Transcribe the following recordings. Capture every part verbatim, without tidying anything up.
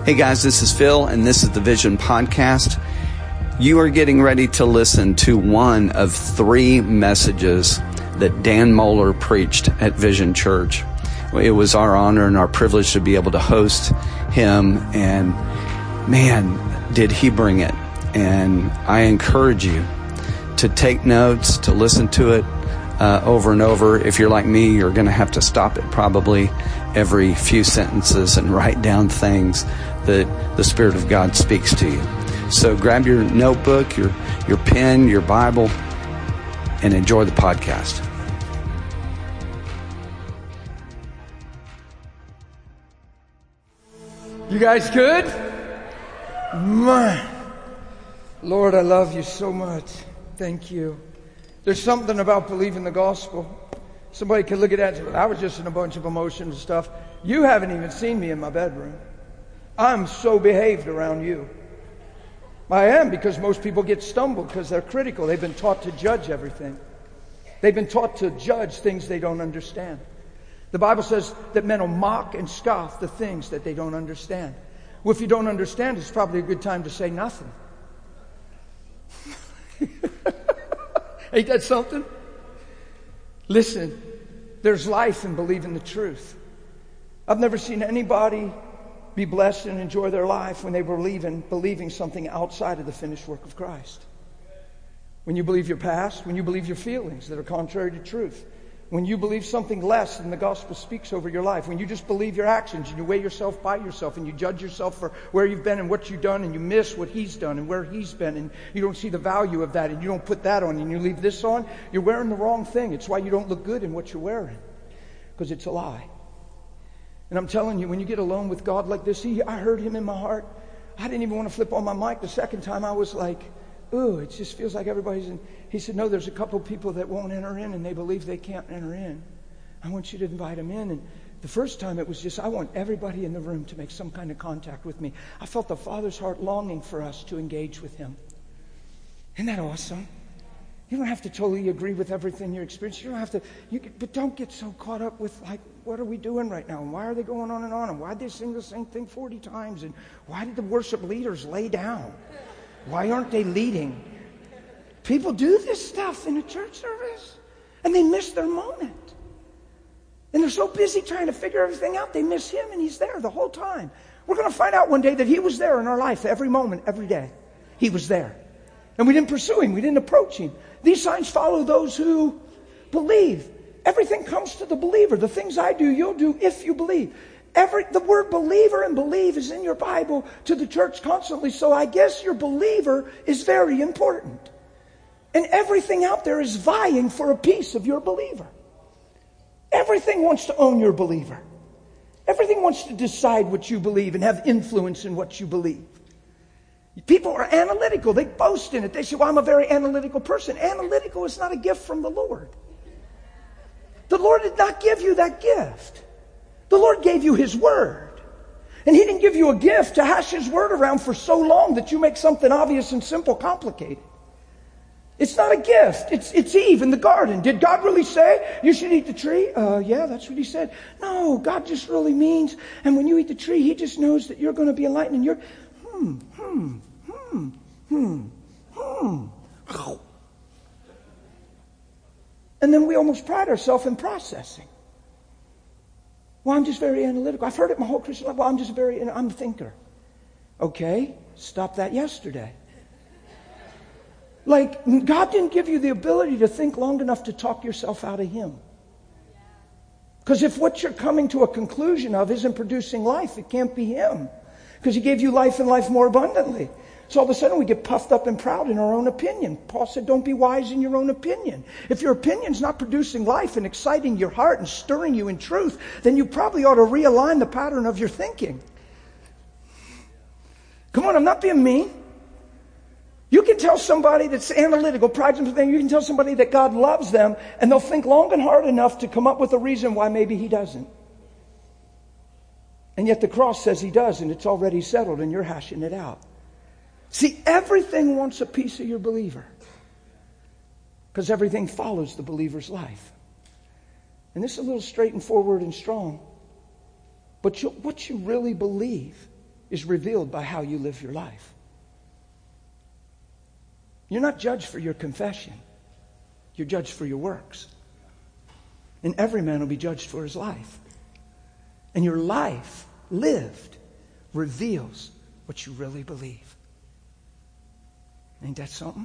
Hey guys, this is Phil, and this is the Vision Podcast. You are getting ready to listen to one of three messages that Dan Mohler preached at Vision Church. It was our honor and our privilege to be able to host him, and man, did he bring it. And I encourage you to take notes, to listen to it uh, over and over. If you're like me, you're going to have to stop it probably every few sentences and write down things that the Spirit of God speaks to you. So grab your notebook, your your pen, your Bible, and enjoy the podcast. You guys good? Man, Lord, I love you so much. Thank you. There's something about believing the gospel. Somebody could look at that and say, I was just in a bunch of emotional stuff. You haven't even seen me in my bedroom. I'm so behaved around you. I am, because most people get stumbled because they're critical. They've been taught to judge everything. They've been taught to judge things they don't understand. The Bible says that men will mock and scoff the things that they don't understand. Well, if you don't understand, it's probably a good time to say nothing. Ain't that something? Listen, there's life in believing the truth. I've never seen anybody be blessed and enjoy their life when they believe in believing something outside of the finished work of Christ. When you believe your past, when you believe your feelings that are contrary to truth, when you believe something less than the gospel speaks over your life, when you just believe your actions and you weigh yourself by yourself and you judge yourself for where you've been and what you've done, and you miss what he's done and where he's been, and you don't see the value of that, and you don't put that on and you leave this on, you're wearing the wrong thing. It's why you don't look good in what you're wearing, because it's a lie. And I'm telling you, when you get alone with God like this, he, I heard him in my heart. I didn't even want to flip on my mic. The second time I was like, ooh, it just feels like everybody's in. He said, no, there's a couple people that won't enter in and they believe they can't enter in. I want you to invite them in. And the first time it was just, I want everybody in the room to make some kind of contact with me. I felt the Father's heart longing for us to engage with him. Isn't that awesome? You don't have to totally agree with everything you're experiencing. You don't have to, you, but don't get so caught up with, like, what are we doing right now? And why are they going on and on? And why did they sing the same thing forty times? And why did the worship leaders lay down? Why aren't they leading? People do this stuff in a church service, and they miss their moment. And they're so busy trying to figure everything out, they miss him, and he's there the whole time. We're going to find out one day that he was there in our life every moment, every day. He was there. And we didn't pursue him. We didn't approach him. These signs follow those who believe. Everything comes to the believer. The things I do, you'll do if you believe. Every the word believer and believe is in your Bible to the church constantly. So I guess your believer is very important. And everything out there is vying for a piece of your believer. Everything wants to own your believer. Everything wants to decide what you believe and have influence in what you believe. People are analytical. They boast in it. They say, well, I'm a very analytical person. Analytical is not a gift from the Lord. The Lord did not give you that gift. The Lord gave you his word. And he didn't give you a gift to hash his word around for so long that you make something obvious and simple complicated. It's not a gift. It's it's Eve in the garden. Did God really say you should eat the tree? Uh, yeah, that's what he said. No, God just really means, and when you eat the tree, he just knows that you're going to be enlightened, and you're, hmm, hmm, hmm, hmm, hmm. And then we almost pride ourselves in processing. Well, I'm just very analytical. I've heard it my whole Christian life. Well, I'm just very, I'm a thinker. Okay, stop that yesterday. Like, God didn't give you the ability to think long enough to talk yourself out of him. Because if what you're coming to a conclusion of isn't producing life, it can't be him. Because he gave you life and life more abundantly. So all of a sudden we get puffed up and proud in our own opinion. Paul said, don't be wise in your own opinion. If your opinion's not producing life and exciting your heart and stirring you in truth, then you probably ought to realign the pattern of your thinking. Come on, I'm not being mean. You can tell somebody that's analytical, prides themselves, you can tell somebody that God loves them, and they'll think long and hard enough to come up with a reason why maybe he doesn't. And yet the cross says he does, and it's already settled, and you're hashing it out. See, everything wants a piece of your believer, because everything follows the believer's life. And this is a little straight and forward and strong. But you, what you really believe is revealed by how you live your life. You're not judged for your confession. You're judged for your works. And every man will be judged for his life. And your life lived reveals what you really believe. Ain't that something?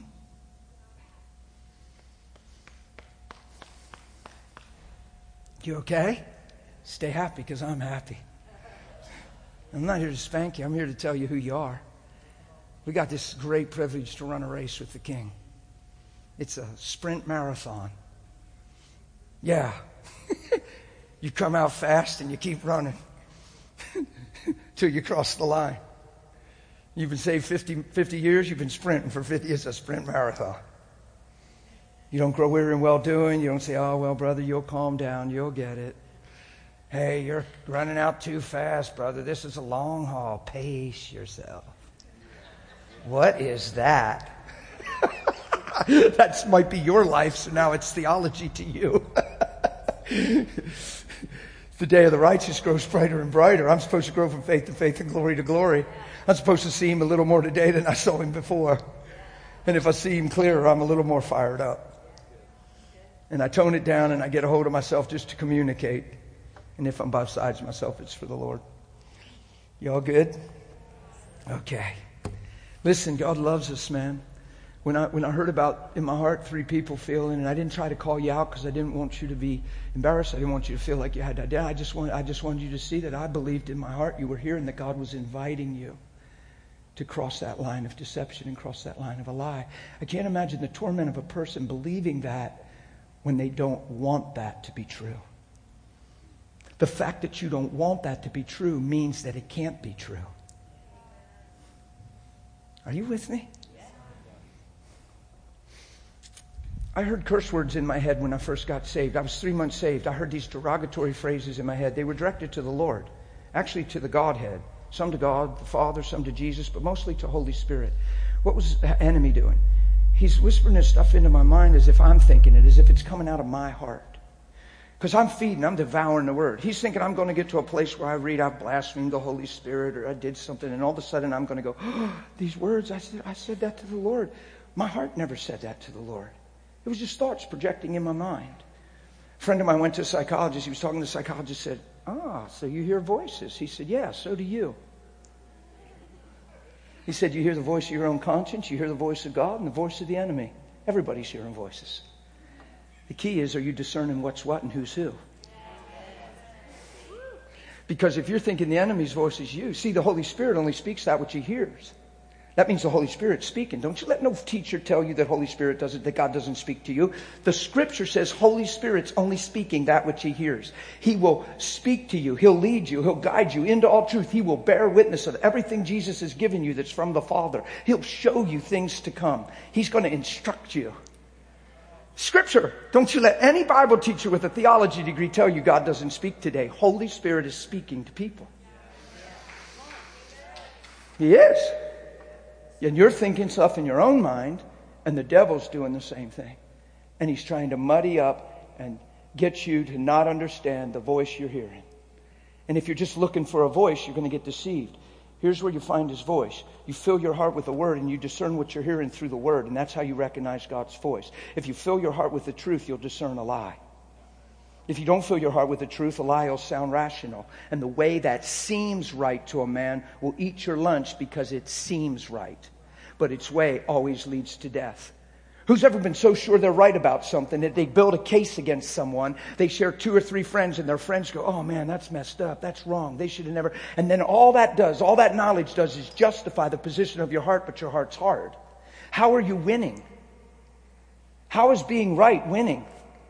You okay? Stay happy because I'm happy. I'm not here to spank you. I'm here to tell you who you are. We got this great privilege to run a race with the King. It's a sprint marathon. Yeah. You come out fast and you keep running till you cross the line. You've been saved fifty, fifty years, you've been sprinting for fifty. It's a sprint marathon. You don't grow weary in well-doing. You don't say, oh, well, brother, you'll calm down. You'll get it. Hey, you're running out too fast, brother. This is a long haul. Pace yourself. What is that? That might be your life, so now it's theology to you. The day of the righteous grows brighter and brighter. I'm supposed to grow from faith to faith and glory to glory. I'm supposed to see him a little more today than I saw him before. And if I see him clearer, I'm a little more fired up. And I tone it down and I get a hold of myself just to communicate. And if I'm besides myself, it's for the Lord. Y'all good? Okay. Listen, God loves us, man. When I when I heard about, in my heart, three people failing, and I didn't try to call you out because I didn't want you to be embarrassed. I didn't want you to feel like you had to die. I just want I just wanted you to see that I believed in my heart you were here and that God was inviting you to cross that line of deception and cross that line of a lie. I can't imagine the torment of a person believing that when they don't want that to be true. The fact that you don't want that to be true means that it can't be true. Are you with me? I heard curse words in my head when I first got saved. I was three months saved. I heard these derogatory phrases in my head. They were directed to the Lord, actually to the Godhead. Some to God, the Father, some to Jesus, but mostly to Holy Spirit. What was the enemy doing? He's whispering this stuff into my mind as if I'm thinking it, as if it's coming out of my heart. Because I'm feeding, I'm devouring the Word. He's thinking I'm going to get to a place where I read, I've blasphemed the Holy Spirit, or I did something, and all of a sudden I'm going to go, oh, these words, I said, I said that to the Lord. My heart never said that to the Lord. It was just thoughts projecting in my mind. A friend of mine went to a psychologist. He was talking to the psychologist, said, ah, so you hear voices. He said, yeah, so do you. He said, you hear the voice of your own conscience, you hear the voice of God, and the voice of the enemy. Everybody's hearing voices. The key is, are you discerning what's what and who's who? Because if you're thinking the enemy's voice is you, see, the Holy Spirit only speaks that which he hears. That means the Holy Spirit's speaking. Don't you let no teacher tell you that Holy Spirit doesn't, that God doesn't speak to you. The Scripture says Holy Spirit's only speaking that which he hears. He will speak to you. He'll lead you. He'll guide you into all truth. He will bear witness of everything Jesus has given you that's from the Father. He'll show you things to come. He's going to instruct you. Scripture. Don't you let any Bible teacher with a theology degree tell you God doesn't speak today. Holy Spirit is speaking to people. He is. And you're thinking stuff in your own mind, and the devil's doing the same thing. And he's trying to muddy up and get you to not understand the voice you're hearing. And if you're just looking for a voice, you're going to get deceived. Here's where you find his voice. You fill your heart with the Word, and you discern what you're hearing through the Word, and that's how you recognize God's voice. If you fill your heart with the truth, you'll discern a lie. If you don't fill your heart with the truth, a lie will sound rational. And the way that seems right to a man will eat your lunch because it seems right. But its way always leads to death. Who's ever been so sure they're right about something that they build a case against someone, they share two or three friends, and their friends go, oh man, that's messed up, that's wrong, they should have never... And then all that does, all that knowledge does is justify the position of your heart, but your heart's hard. How are you winning? How is being right winning?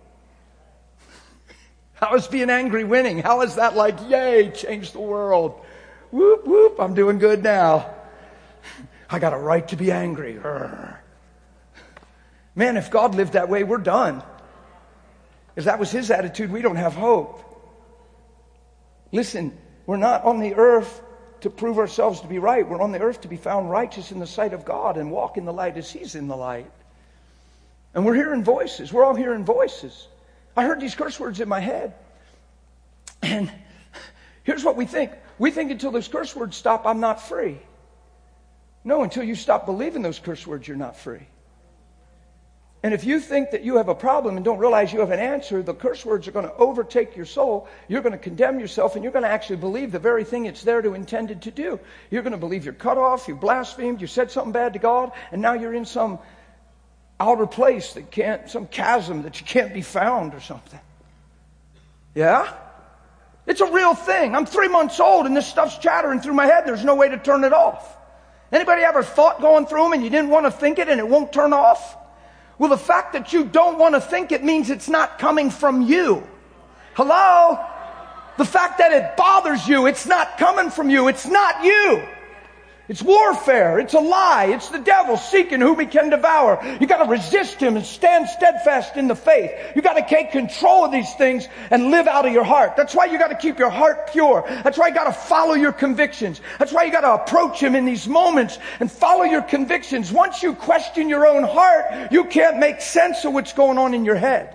How is being angry winning? How is that like, yay, change the world? Whoop, whoop, I'm doing good now. I got a right to be angry. Urgh. Man, if God lived that way, we're done. If that was his attitude, we don't have hope. Listen, we're not on the earth to prove ourselves to be right. We're on the earth to be found righteous in the sight of God and walk in the light as he's in the light. And we're hearing voices. We're all hearing voices. I heard these curse words in my head. And Here's what we think. We think until those curse words stop, I'm not free. No, until you stop believing those curse words, you're not free. And if you think that you have a problem and don't realize you have an answer, the curse words are going to overtake your soul. You're going to condemn yourself, and you're going to actually believe the very thing it's there to intended to do. You're going to believe you're cut off, you blasphemed, you said something bad to God, and now you're in some outer place that can't, some chasm that you can't be found or something. Yeah? It's a real thing. I'm three months old, and this stuff's chattering through my head. There's no way to turn it off. Anybody ever thought going through them and you didn't want to think it and it won't turn off? Well, the fact that you don't want to think it means it's not coming from you. Hello? The fact that it bothers you, it's not coming from you. It's not you. It's warfare. It's a lie. It's the devil seeking whom he can devour. You got to resist him and stand steadfast in the faith. You got to take control of these things and live out of your heart. That's why you got to keep your heart pure. That's why you got to follow your convictions. That's why you got to approach him in these moments and follow your convictions. Once you question your own heart, you can't make sense of what's going on in your head.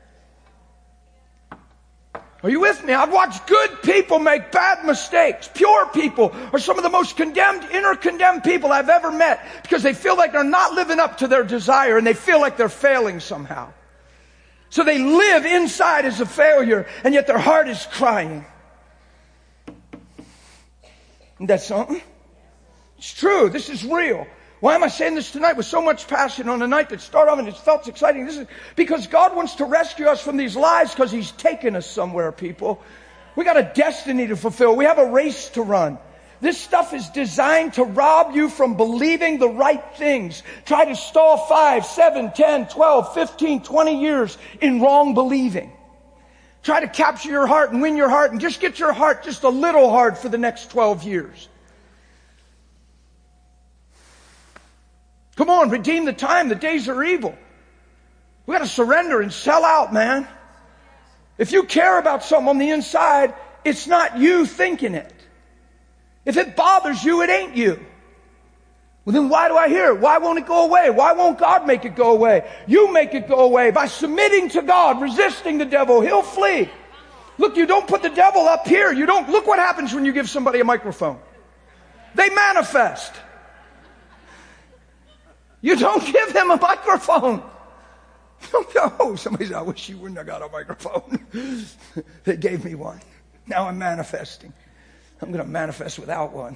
Are you with me? I've watched good people make bad mistakes. Pure people are some of the most condemned, inner condemned people I've ever met because they feel like they're not living up to their desire and they feel like they're failing somehow. So they live inside as a failure and yet their heart is crying. Isn't that something? It's true. This is real. Why am I saying this tonight with so much passion on a night that started off and it felt exciting? This is because God wants to rescue us from these lies because he's taken us somewhere, people. We got a destiny to fulfill. We have a race to run. This stuff is designed to rob you from believing the right things. Try to stall five, seven, ten, twelve, fifteen, twenty years in wrong believing. Try to capture your heart and win your heart and just get your heart just a little hard for the next twelve years. Come on, redeem the time. The days are evil. We got to surrender and sell out, man. If you care about something on the inside, it's not you thinking it. If it bothers you, it ain't you. Well, then why do I hear it? Why won't it go away? Why won't God make it go away? You make it go away by submitting to God, resisting the devil. He'll flee. Look, you don't put the devil up here. You don't. Look what happens when you give somebody a microphone. They manifest. You don't give them a microphone. Oh, somebody said, I wish you wouldn't have got a microphone. They gave me one. Now I'm manifesting. I'm going to manifest without one.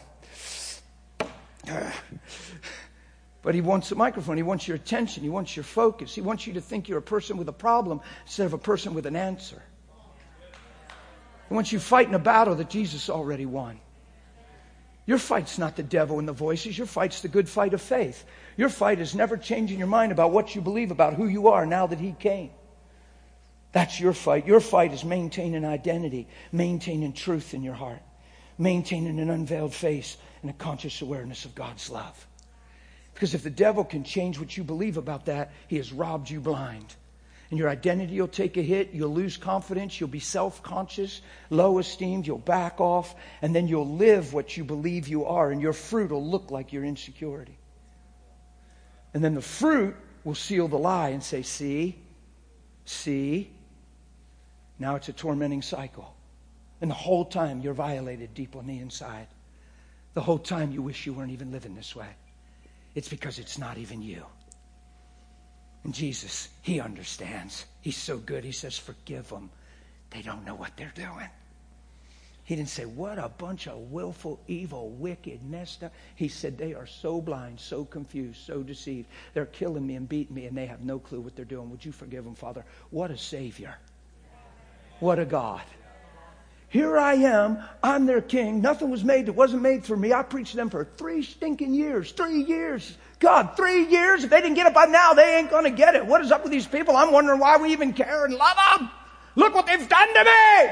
But he wants a microphone. He wants your attention. He wants your focus. He wants you to think you're a person with a problem instead of a person with an answer. He wants you fighting a battle that Jesus already won. Your fight's not the devil and the voices. Your fight's the good fight of faith. Your fight is never changing your mind about what you believe about who you are now that he came. That's your fight. Your fight is maintaining identity, maintaining truth in your heart, maintaining an unveiled face and a conscious awareness of God's love. Because if the devil can change what you believe about that, he has robbed you blind. And your identity will take a hit. You'll lose confidence. You'll be self-conscious, low esteemed. You'll back off. And then you'll live what you believe you are. And your fruit will look like your insecurity. And then the fruit will seal the lie and say, see, see. Now it's a tormenting cycle. And the whole time you're violated deep on the inside. The whole time you wish you weren't even living this way. It's because it's not even you. And Jesus, he understands. He's so good. He says, forgive them. They don't know what they're doing. He didn't say, what a bunch of willful, evil, wicked, messed up. He said, they are so blind, so confused, so deceived. They're killing me and beating me, and they have no clue what they're doing. Would you forgive them, Father? What a Savior. What a God. Here I am. I'm their king. Nothing was made that wasn't made for me. I preached to them for three stinking years. Three years. God, three years? If they didn't get it by now, they ain't going to get it. What is up with these people? I'm wondering why we even care and love them. Look what they've done to me.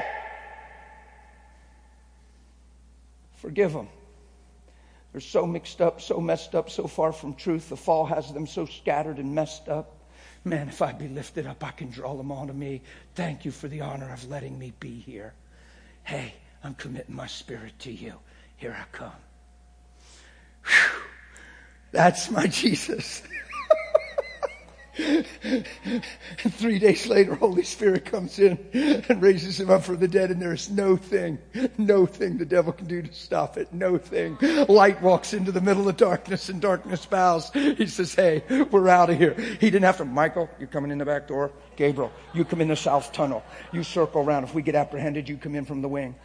Forgive them. They're so mixed up, so messed up, so far from truth. The fall has them so scattered and messed up. Man, if I be lifted up, I can draw them onto me. Thank you for the honor of letting me be here. Hey, I'm committing my spirit to you. Here I come. Whew. That's my Jesus. And three days later, Holy Spirit comes in and raises him up from the dead, and there's no thing, no thing the devil can do to stop it. No thing. Light walks into the middle of darkness, and darkness bows. He says, hey, we're out of here. He didn't have to, Michael, you're coming in the back door. Gabriel, you come in the south tunnel. You circle around. If we get apprehended, you come in from the wing.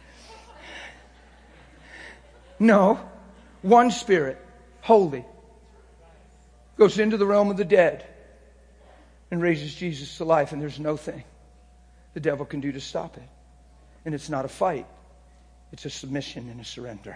No. One Spirit, holy, goes into the realm of the dead and raises Jesus to life, and there's no thing the devil can do to stop it. And it's not a fight. It's a submission and a surrender.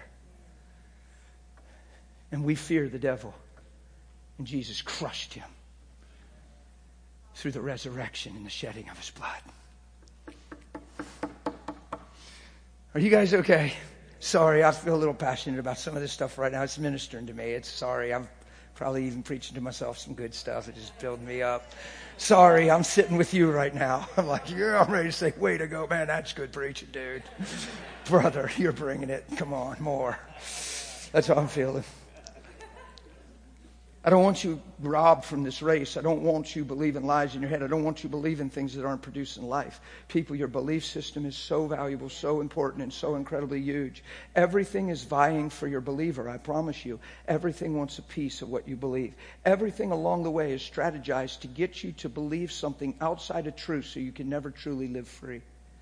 And we fear the devil. And Jesus crushed him through the resurrection and the shedding of his blood. Are you guys okay? Sorry, I feel a little passionate about some of this stuff right now. It's ministering to me. It's sorry. I'm probably even preaching to myself some good stuff. It just building me up. Sorry, I'm sitting with you right now. I'm like, yeah, I'm ready to say, way to go, man. That's good preaching, dude. Brother, you're bringing it. Come on, more. That's how I'm feeling. I don't want you robbed from this race. I don't want you believing lies in your head. I don't want you believing things that aren't producing life. People, your belief system is so valuable, so important, and so incredibly huge. Everything is vying for your believer, I promise you. Everything wants a piece of what you believe. Everything along the way is strategized to get you to believe something outside of truth so you can never truly live free.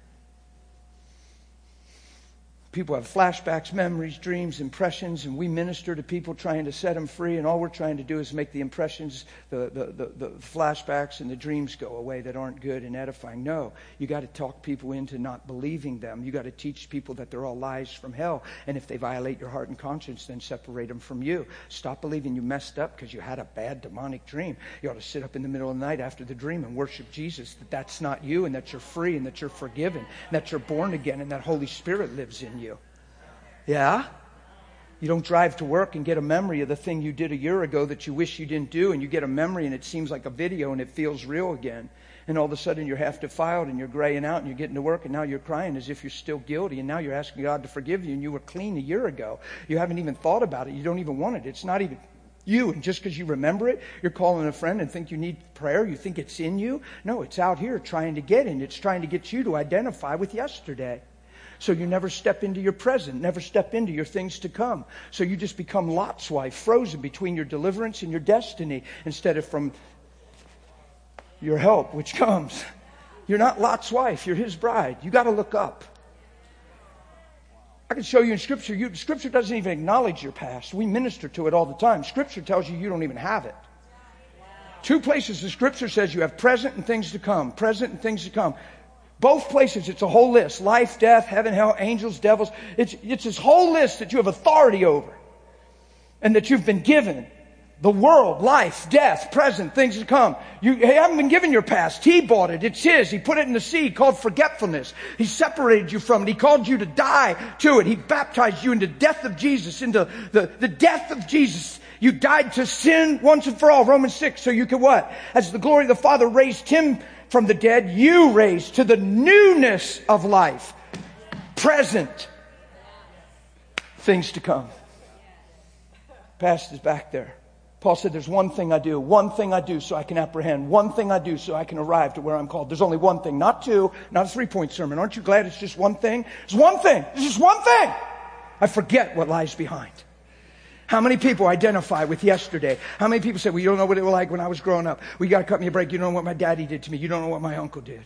People have flashbacks, memories, dreams, impressions, and we minister to people trying to set them free, and all we're trying to do is make the impressions, the, the, the, the flashbacks and the dreams go away that aren't good and edifying. No, you got to talk people into not believing them. You got to teach people that they're all lies from hell, and if they violate your heart and conscience, then separate them from you. Stop believing you messed up because you had a bad demonic dream. You ought to sit up in the middle of the night after the dream and worship Jesus, that that's not you, and that you're free, and that you're forgiven, and that you're born again, and that Holy Spirit lives in you. You. Yeah? You don't drive to work and get a memory of the thing you did a year ago that you wish you didn't do, and you get a memory and it seems like a video and it feels real again. And all of a sudden you're half defiled and you're graying out and you're getting to work and now you're crying as if you're still guilty, and now you're asking God to forgive you, and you were clean a year ago. You haven't even thought about it. You don't even want it. It's not even you. And just because you remember it, you're calling a friend and think you need prayer. You think it's in you. No, it's out here trying to get in. It's trying to get you to identify with yesterday. So you never step into your present, never step into your things to come. So you just become Lot's wife, frozen between your deliverance and your destiny, instead of from your help, which comes. You're not Lot's wife, you're his bride. You got to look up. I can show you in Scripture. You, Scripture doesn't even acknowledge your past. We minister to it all the time. Scripture tells you you don't even have it. Two places the Scripture says you have present and things to come. Present and things to come. Both places, it's a whole list. Life, death, heaven, hell, angels, devils. It's, it's this whole list that you have authority over and that you've been given. The world, life, death, present, things to come. You haven't been given your past. He bought it. It's his. He put it in the sea called forgetfulness. He separated you from it. He called you to die to it. He baptized you into the death of Jesus, into the, the death of Jesus. You died to sin once and for all. Romans six. So you could what? As the glory of the Father raised him from the dead, you raised to the newness of life. Present. Things to come. Past is back there. Paul said, there's one thing I do. One thing I do so I can apprehend. One thing I do so I can arrive to where I'm called. There's only one thing. Not two. Not a three-point sermon. Aren't you glad it's just one thing? It's one thing. It's just one thing. I forget what lies behind. How many people identify with yesterday? How many people say, well, you don't know what it was like when I was growing up. Well, you got to cut me a break. You don't know what my daddy did to me. You don't know what my uncle did.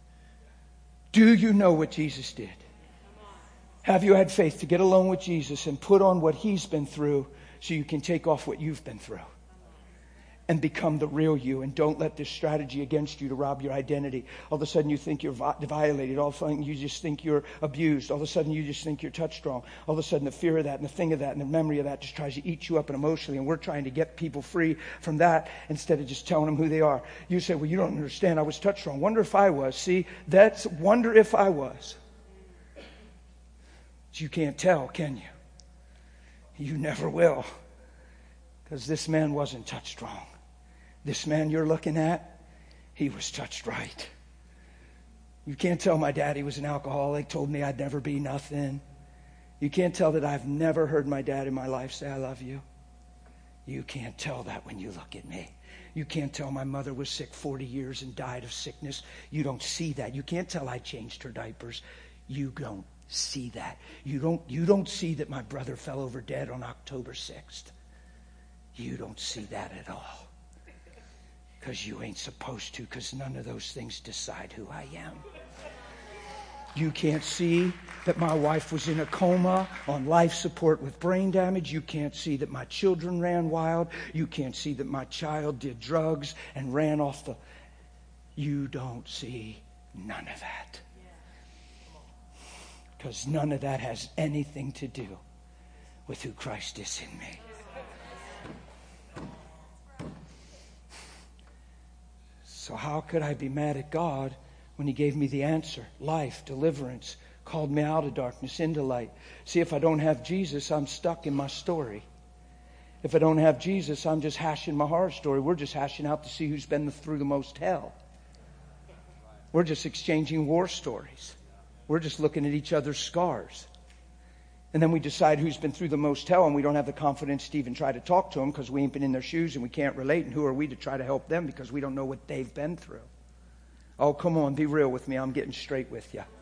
Do you know what Jesus did? Have you had faith to get alone with Jesus and put on what he's been through so you can take off what you've been through and become the real you? And don't let this strategy against you to rob your identity. All of a sudden you think you're violated. All of a sudden you just think you're abused. All of a sudden you just think you're touch strong. All of a sudden the fear of that and the thing of that and the memory of that just tries to eat you up and emotionally. And we're trying to get people free from that instead of just telling them who they are. You say, well, you don't understand. I was touch strong. Wonder if I was. See, that's wonder if I was. But you can't tell, can you? You never will. Because this man wasn't touched strong. This man you're looking at, he was touched right. You can't tell my daddy was an alcoholic, told me I'd never be nothing. You can't tell that I've never heard my dad in my life say, I love you. You can't tell that when you look at me. You can't tell my mother was sick forty years and died of sickness. You don't see that. You can't tell I changed her diapers. You don't see that. You don't, you don't see that my brother fell over dead on October sixth. You don't see that at all. Because you ain't supposed to, because none of those things decide who I am. You can't see that my wife was in a coma on life support with brain damage. You can't see that my children ran wild. You can't see that my child did drugs and ran off the... You don't see none of that. Because none of that has anything to do with who Christ is in me. So how could I be mad at God when He gave me the answer? Life, deliverance, called me out of darkness into light. See, if I don't have Jesus, I'm stuck in my story. If I don't have Jesus, I'm just hashing my horror story. We're just hashing out to see who's been through the most hell. We're just exchanging war stories. We're just looking at each other's scars. And then we decide who's been through the most hell, and we don't have the confidence to even try to talk to them because we ain't been in their shoes and we can't relate. And who are we to try to help them because we don't know what they've been through? Oh, come on, be real with me. I'm getting straight with you.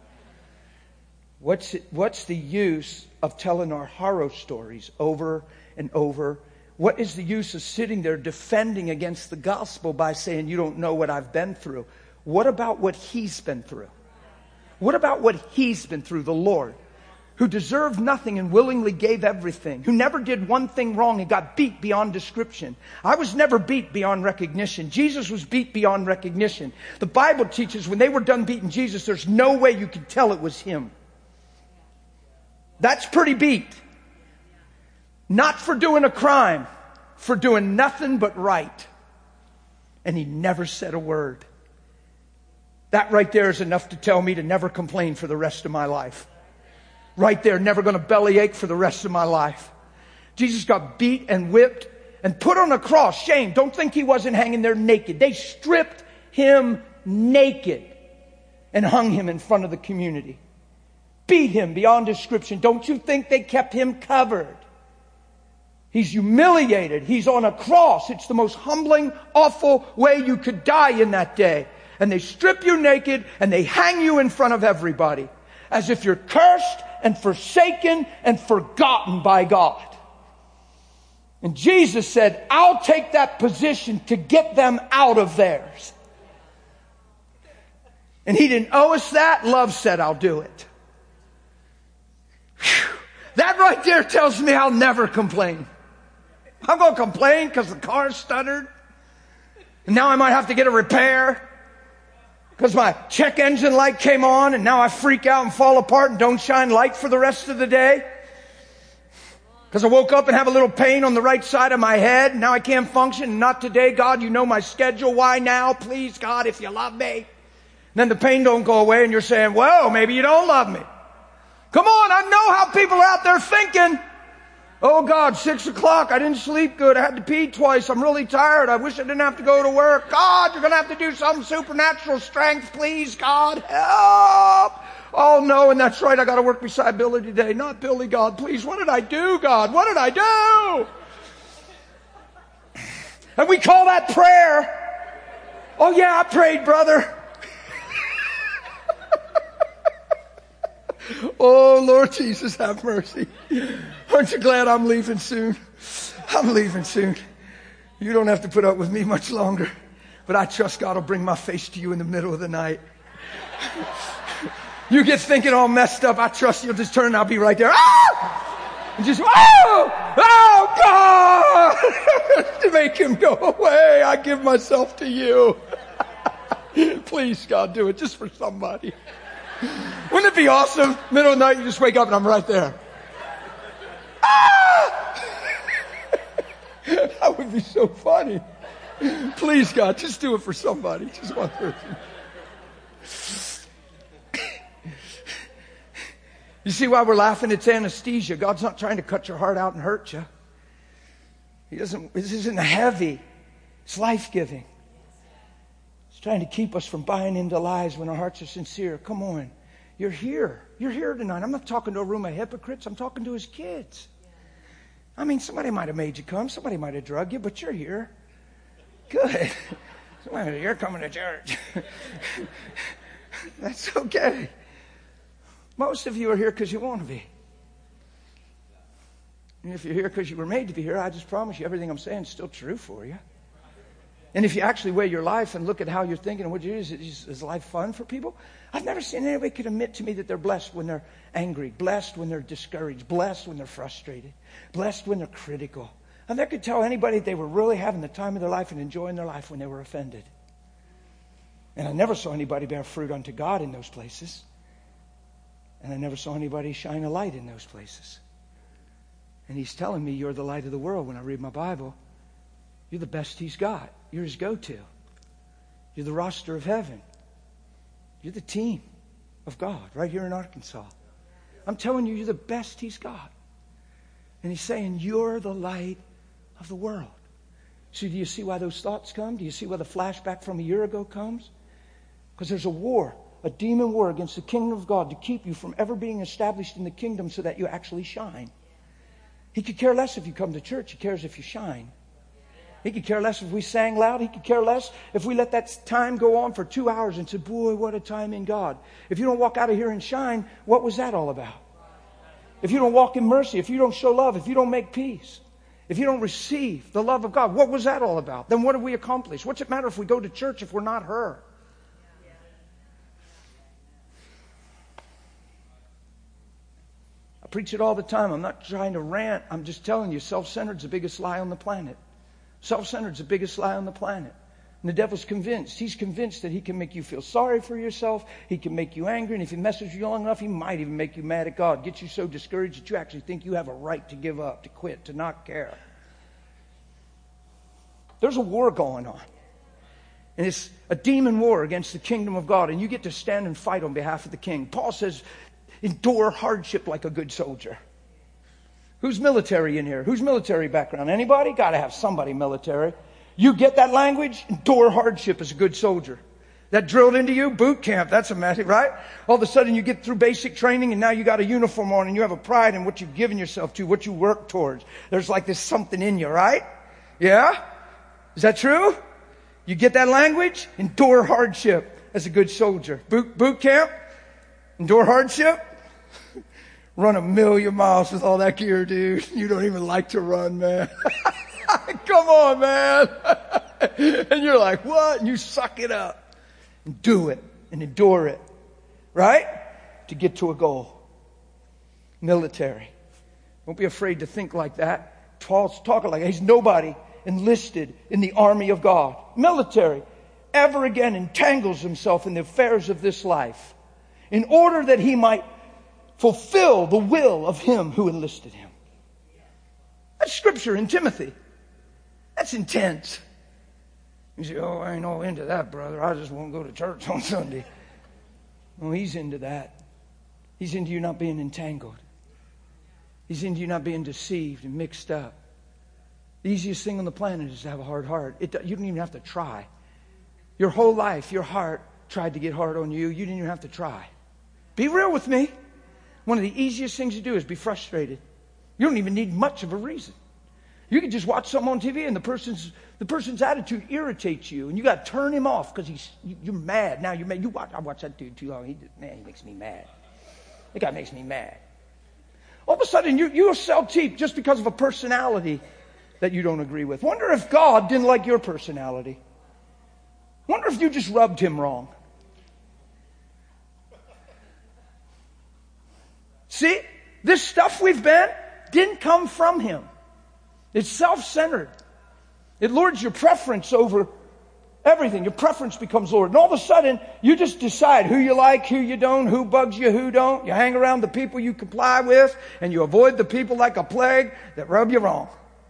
What's it, what's the use of telling our horror stories over and over? What is the use of sitting there defending against the gospel by saying you don't know what I've been through? What about what He's been through? What about what He's been through, the Lord, who deserved nothing and willingly gave everything, who never did one thing wrong and got beat beyond description? I was never beat beyond recognition. Jesus was beat beyond recognition. The Bible teaches when they were done beating Jesus, there's no way you could tell it was Him. That's pretty beat. Not for doing a crime, for doing nothing but right. And He never said a word. That right there is enough to tell me to never complain for the rest of my life. Right there, never going to bellyache for the rest of my life. Jesus got beat and whipped and put on a cross. Shame. Don't think He wasn't hanging there naked. They stripped Him naked and hung Him in front of the community. Beat Him beyond description. Don't you think they kept Him covered? He's humiliated. He's on a cross. It's the most humbling, awful way you could die in that day. And they strip you naked and they hang you in front of everybody as if you're cursed and forsaken and forgotten by God. And Jesus said, I'll take that position to get them out of theirs. And He didn't owe us that. Love said, I'll do it. Whew. That right there tells me I'll never complain. I'm going to complain because the car stuttered. And now I might have to get a repair. Because my check engine light came on and now I freak out and fall apart and don't shine light for the rest of the day. Because I woke up and have a little pain on the right side of my head. Now I can't function. Not today, God. You know my schedule. Why now? Please, God, if you love me. And then the pain don't go away and you're saying, well, maybe you don't love me. Come on, I know how people are out there thinking. Oh God, six o'clock, I didn't sleep good. I had to pee twice. I'm really tired. I wish I didn't have to go to work. God, you're going to have to do some supernatural strength. Please, God, help. Oh no, and that's right. I got to work beside Billy today. Not Billy, God. Please, what did I do, God? What did I do? And we call that prayer. Oh yeah, I prayed, brother. Oh, Lord Jesus, have mercy. Aren't you glad I'm leaving soon? I'm leaving soon. You don't have to put up with me much longer. But I trust God will bring my face to you in the middle of the night. You get thinking all messed up. I trust you'll just turn and I'll be right there. Ah! And just, oh! Oh, God! To make Him go away, I give myself to you. Please, God, do it just for somebody. Wouldn't it be awesome? Middle of the night, you just wake up and I'm right there. Ah! That would be so funny. Please, God, just do it for somebody. Just one person. You see why we're laughing? It's anesthesia. God's not trying to cut your heart out and hurt you. He doesn't. This isn't heavy. It's life-giving. Trying to keep us from buying into lies when our hearts are sincere. Come on. You're here. You're here tonight. I'm not talking to a room of hypocrites. I'm talking to His kids. I mean, somebody might have made you come. Somebody might have drugged you, but you're here. Good. Somebody, you're coming to church. That's okay. Most of you are here because you want to be. And if you're here because you were made to be here, I just promise you everything I'm saying is still true for you. And if you actually weigh your life and look at how you're thinking and what you do, is, is, is life fun for people? I've never seen anybody could admit to me that they're blessed when they're angry, blessed when they're discouraged, blessed when they're frustrated, blessed when they're critical. I never could tell anybody they were really having the time of their life and enjoying their life when they were offended. And I never saw anybody bear fruit unto God in those places. And I never saw anybody shine a light in those places. And he's telling me you're the light of the world when I read my Bible. You're the best he's got. You're his go-to. You're the roster of heaven. You're the team of God right here in Arkansas. I'm telling you, you're the best he's got. And he's saying, you're the light of the world. So do you see why those thoughts come? Do you see why the flashback from a year ago comes? Because there's a war, a demon war against the kingdom of God to keep you from ever being established in the kingdom so that you actually shine. He could care less if you come to church. He cares if you shine. He could care less if we sang loud. He could care less if we let that time go on for two hours and said, boy, what a time in God. If you don't walk out of here and shine, what was that all about? If you don't walk in mercy, if you don't show love, if you don't make peace, if you don't receive the love of God, what was that all about? Then what have we accomplished? What's it matter if we go to church if we're not her? I preach it all the time. I'm not trying to rant. I'm just telling you, self-centered is the biggest lie on the planet. Self-centered is the biggest lie on the planet. And the devil's convinced. He's convinced that he can make you feel sorry for yourself. He can make you angry. And if he messes with you long enough, he might even make you mad at God. Get you so discouraged that you actually think you have a right to give up, to quit, to not care. There's a war going on. And it's a demon war against the kingdom of God. And you get to stand and fight on behalf of the king. Paul says, endure hardship like a good soldier. Who's military in here? Who's military background? Anybody? Got to have somebody military. You get that language? Endure hardship as a good soldier. That drilled into you? Boot camp. That's a magic, right? All of a sudden you get through basic training and now you got a uniform on and you have a pride in what you've given yourself to, what you work towards. There's like this something in you, right? Yeah? Is that true? You get that language? Endure hardship as a good soldier. Boot, boot camp? Endure hardship? Run a million miles with all that gear, dude. You don't even like to run, man. Come on, man. And you're like, what? And you suck it up and do it and endure it, right? To get to a goal. Military. Don't be afraid to think like that. Paul's talking like that. He's nobody enlisted in the army of God. Military. Ever again entangles himself in the affairs of this life in order that he might fulfill the will of him who enlisted him. That's scripture in Timothy. That's intense. You say, oh, I ain't all into that, brother. I just won't go to church on Sunday. Well, he's into that. He's into you not being entangled. He's into you not being deceived and mixed up. The easiest thing on the planet is to have a hard heart. It, you don't even have to try. Your whole life, your heart tried to get hard on you. You didn't even have to try. Be real with me. One of the easiest things to do is be frustrated. You don't even need much of a reason. You can just watch something on T V and the person's the person's attitude irritates you, and you got to turn him off because he's you're mad. Now you're mad. You watch. I watch that dude too long. He man, he makes me mad. That guy makes me mad. All of a sudden, you you're self-teep just because of a personality that you don't agree with. Wonder if God didn't like your personality. Wonder if you just rubbed him wrong. See, this stuff we've been didn't come from him. It's self-centered. It lords your preference over everything. Your preference becomes Lord. And all of a sudden, you just decide who you like, who you don't, who bugs you, who don't. You hang around the people you comply with, and you avoid the people like a plague that rub you wrong.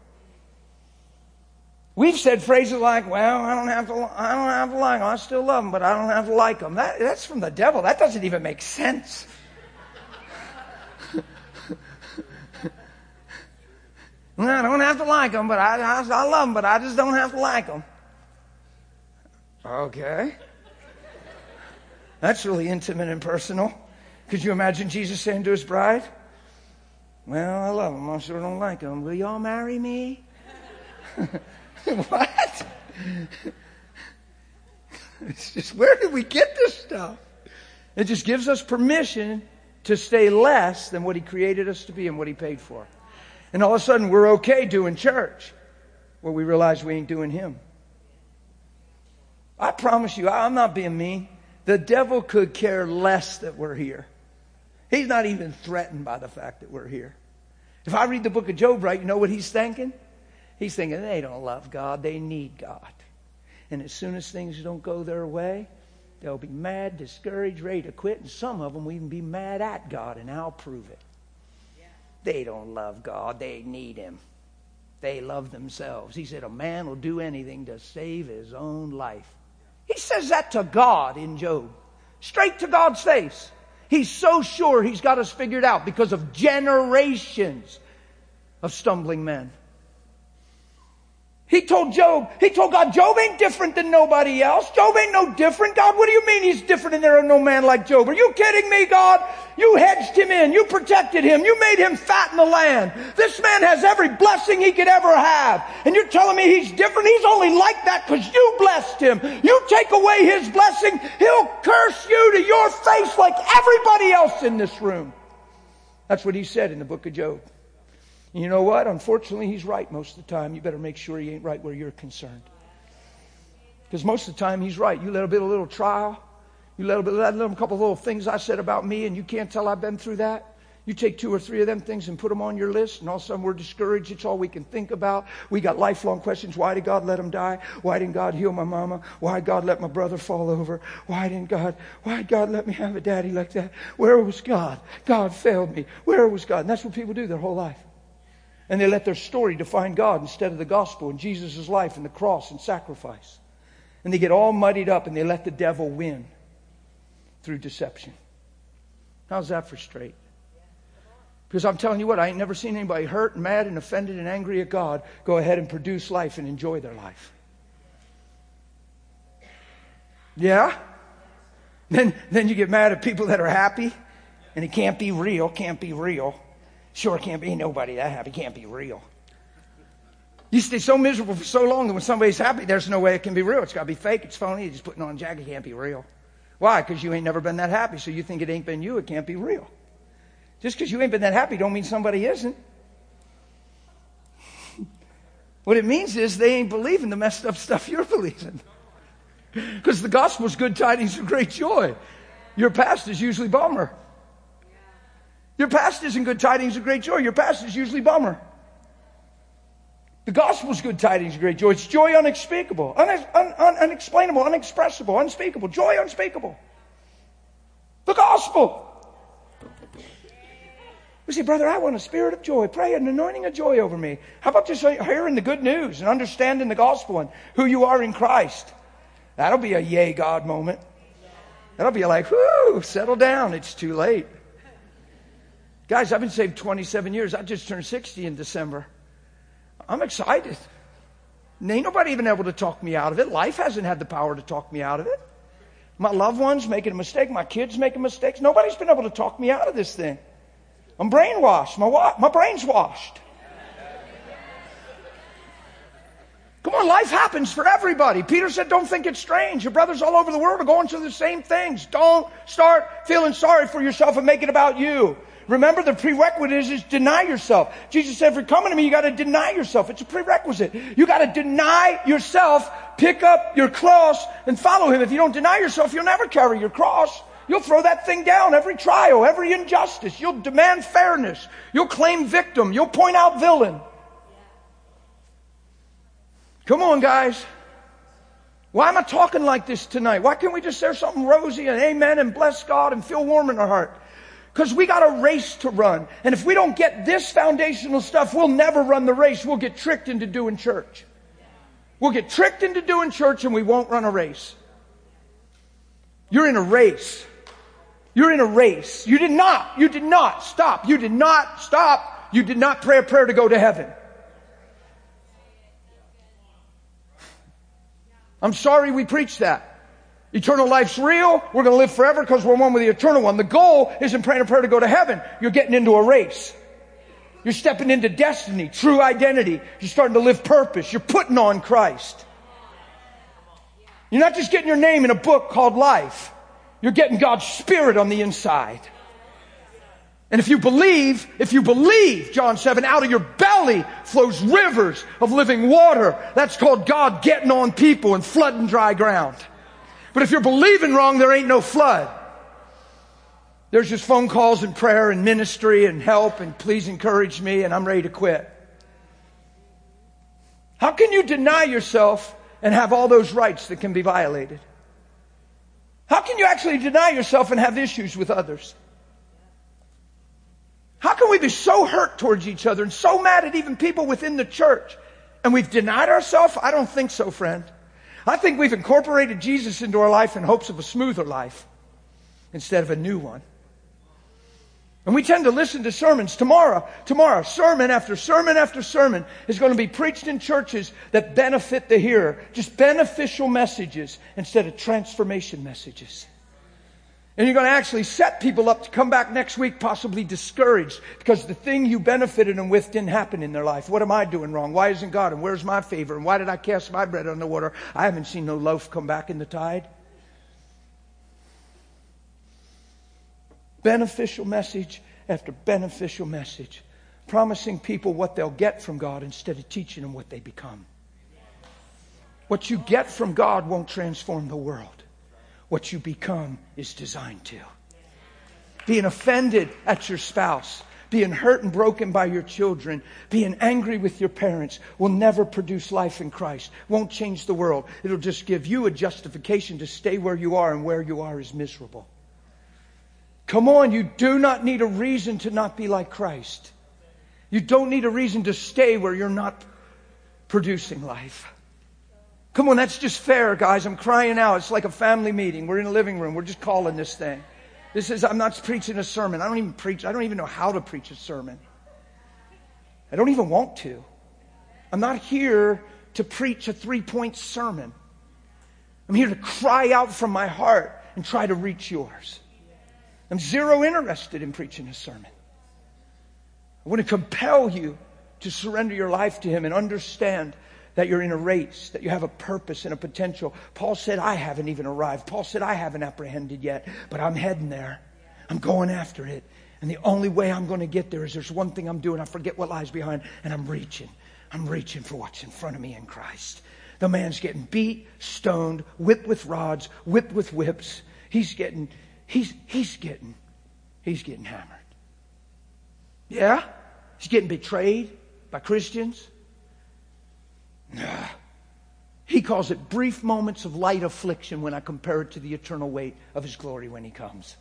We've said phrases like, well, I don't have to, I don't have to like them. I still love them, but I don't have to like them. That, that's from the devil. That doesn't even make sense. I don't have to like them, but I, I, I love them, but I just don't have to like them. Okay. That's really intimate and personal. Could you imagine Jesus saying to his bride, Well, I love them. I sure don't like them. Will y'all marry me? What? It's just, where did we get this stuff? It just gives us permission to stay less than what He created us to be and what He paid for. And all of a sudden we're okay doing church. Well, we realize we ain't doing Him. I promise you, I'm not being mean. The devil could care less that we're here. He's not even threatened by the fact that we're here. If I read the book of Job right, you know what he's thinking? He's thinking, they don't love God, they need God. And as soon as things don't go their way, they'll be mad, discouraged, ready to quit. And some of them will even be mad at God, and I'll prove it. Yeah. They don't love God, they need Him. They love themselves. He said a man will do anything to save his own life. He says that to God in Job. Straight to God's face. He's so sure He's got us figured out because of generations of stumbling men. He told Job, he told God, Job ain't different than nobody else. Job ain't no different. God, what do you mean he's different and there is no man like Job? Are you kidding me, God? You hedged him in. You protected him. You made him fat in the land. This man has every blessing he could ever have. And you're telling me he's different? He's only like that because you blessed him. You take away his blessing, he'll curse you to your face like everybody else in this room. That's what he said in the book of Job. And you know what? Unfortunately, he's right most of the time. You better make sure he ain't right where you're concerned. Because most of the time, he's right. You let a bit of a little trial. You let a, bit, let a couple of little things I said about me, and you can't tell I've been through that. You take two or three of them things and put them on your list, and all of a sudden we're discouraged. It's all we can think about. We got lifelong questions. Why did God let him die? Why didn't God heal my mama? Why did God let my brother fall over? Why didn't God, why did God let me have a daddy like that? Where was God? God failed me. Where was God? And that's what people do their whole life. And they let their story define God instead of the gospel and Jesus' life and the cross and sacrifice. And they get all muddied up and they let the devil win through deception. How's that for straight? Because I'm telling you what, I ain't never seen anybody hurt and mad and offended and angry at God go ahead and produce life and enjoy their life. Yeah? Then, then you get mad at people that are happy and it can't be real, can't be real. Sure can't be nobody that happy. Can't be real. You stay so miserable for so long that when somebody's happy, there's no way it can be real. It's got to be fake. It's phony. You're just putting on a jacket. It can't be real. Why? Because you ain't never been that happy. So you think it ain't been you. It can't be real. Just because you ain't been that happy don't mean somebody isn't. What it means is they ain't believing the messed up stuff you're believing. Because the gospel is good tidings of great joy. Your past is usually bummer. Your past isn't good tidings of great joy. Your past is usually bummer. The gospel is good tidings of great joy. It's joy unspeakable, un- un- un- unexplainable, unexpressible, unspeakable. Joy unspeakable. The gospel. You say, brother, I want a spirit of joy. Pray an anointing of joy over me. How about just hearing the good news and understanding the gospel and who you are in Christ? That'll be a yay God moment. That'll be like, whoo, settle down. It's too late. Guys, I've been saved twenty-seven years. I just turned sixty in December. I'm excited. And ain't nobody even able to talk me out of it. Life hasn't had the power to talk me out of it. My loved ones making a mistake. My kids making mistakes. Nobody's been able to talk me out of this thing. I'm brainwashed. My, wa- my brain's washed. Come on, life happens for everybody. Peter said, don't think it's strange. Your brothers all over the world are going through the same things. Don't start feeling sorry for yourself and make it about you. Remember, the prerequisite is, is deny yourself. Jesus said, if you're coming to me, you got to deny yourself. It's a prerequisite. You got to deny yourself, pick up your cross, and follow Him. If you don't deny yourself, you'll never carry your cross. You'll throw that thing down every trial, every injustice. You'll demand fairness. You'll claim victim. You'll point out villain. Come on, guys. Why am I talking like this tonight? Why can't we just say something rosy and amen and bless God and feel warm in our heart? Because we got a race to run. And if we don't get this foundational stuff, we'll never run the race. We'll get tricked into doing church. We'll get tricked into doing church and we won't run a race. You're in a race. You're in a race. You did not, you did not stop. You did not stop. You did not pray a prayer to go to heaven. I'm sorry we preach that. Eternal life's real. We're going to live forever because we're one with the eternal one. The goal isn't praying a prayer to go to heaven. You're getting into a race. You're stepping into destiny, true identity. You're starting to live purpose. You're putting on Christ. You're not just getting your name in a book called life. You're getting God's Spirit on the inside. And if you believe, if you believe, John seven, out of your belly flows rivers of living water. That's called God getting on people and flooding dry ground. But if you're believing wrong, there ain't no flood. There's just phone calls and prayer and ministry and help and please encourage me and I'm ready to quit. How can you deny yourself and have all those rights that can be violated? How can you actually deny yourself and have issues with others? How can we be so hurt towards each other and so mad at even people within the church and we've denied ourselves? I don't think so, friend. I think we've incorporated Jesus into our life in hopes of a smoother life instead of a new one. And we tend to listen to sermons. Tomorrow, tomorrow, sermon after sermon after sermon is going to be preached in churches that benefit the hearer. Just beneficial messages instead of transformation messages. And you're going to actually set people up to come back next week possibly discouraged because the thing you benefited them with didn't happen in their life. What am I doing wrong? Why isn't God? And where's my favor? And why did I cast my bread on the water? I haven't seen no loaf come back in the tide. Beneficial message after beneficial message. Promising people what they'll get from God instead of teaching them what they become. What you get from God won't transform the world. What you become is designed to. Being offended at your spouse, being hurt and broken by your children, being angry with your parents will never produce life in Christ. Won't change the world. It'll just give you a justification to stay where you are, and where you are is miserable. Come on, you do not need a reason to not be like Christ. You don't need a reason to stay where you're not producing life. Come on, that's just fair, guys. I'm crying out. It's like a family meeting. We're in a living room. We're just calling this thing. This is, I'm not preaching a sermon. I don't even preach. I don't even know how to preach a sermon. I don't even want to. I'm not here to preach a three-point sermon. I'm here to cry out from my heart and try to reach yours. I'm zero interested in preaching a sermon. I want to compel you to surrender your life to Him and understand that you're in a race, that you have a purpose and a potential. Paul said, I haven't even arrived. Paul said, I haven't apprehended yet, but I'm heading there. I'm going after it. And the only way I'm going to get there is there's one thing I'm doing. I forget what lies behind, and I'm reaching. I'm reaching for what's in front of me in Christ. The man's getting beat, stoned, whipped with rods, whipped with whips. He's getting, he's, he's getting, he's getting hammered. Yeah? He's getting betrayed by Christians. Nah. He calls it brief moments of light affliction when I compare it to the eternal weight of His glory when He comes.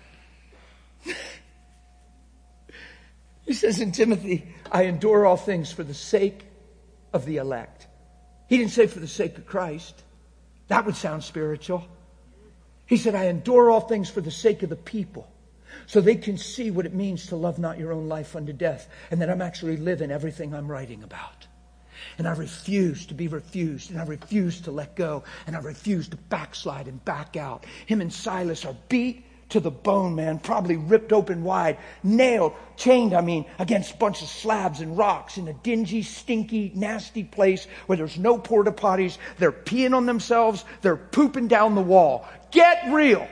He says in Timothy, I endure all things for the sake of the elect. He didn't say for the sake of Christ. That would sound spiritual. He said, I endure all things for the sake of the people, so they can see what it means to love not your own life unto death, and that I'm actually living everything I'm writing about. And I refuse to be refused. And I refuse to let go. And I refuse to backslide and back out. Him and Silas are beat to the bone, man. Probably ripped open wide. Nailed, chained, I mean, against a bunch of slabs and rocks in a dingy, stinky, nasty place where there's no porta potties. They're peeing on themselves. They're pooping down the wall. Get real.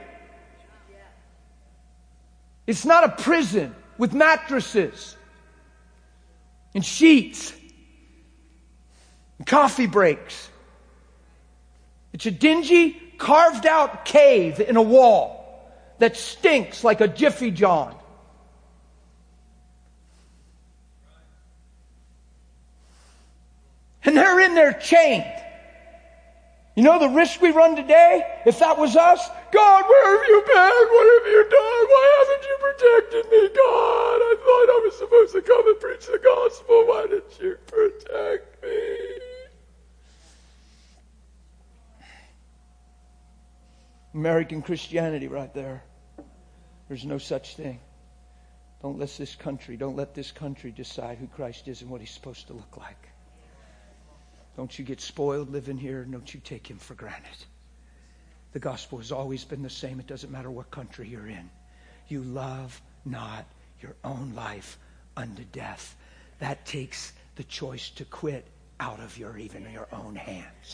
It's not a prison with mattresses and sheets. Coffee breaks. It's a dingy, carved out cave in a wall that stinks like a Jiffy John. And they're in there chained. You know the risk we run today? If that was us, God, where have you been? What have you done? Why haven't you protected me, God? I thought I was supposed to come and preach the gospel. Why didn't you protect me? American Christianity right there. There's no such thing. Don't let this country, don't let this country decide who Christ is and what He's supposed to look like. Don't you get spoiled living here. Don't you take Him for granted. The gospel has always been the same. It doesn't matter what country you're in. You love not your own life unto death. that takes the choice to quit out of your even your own hands.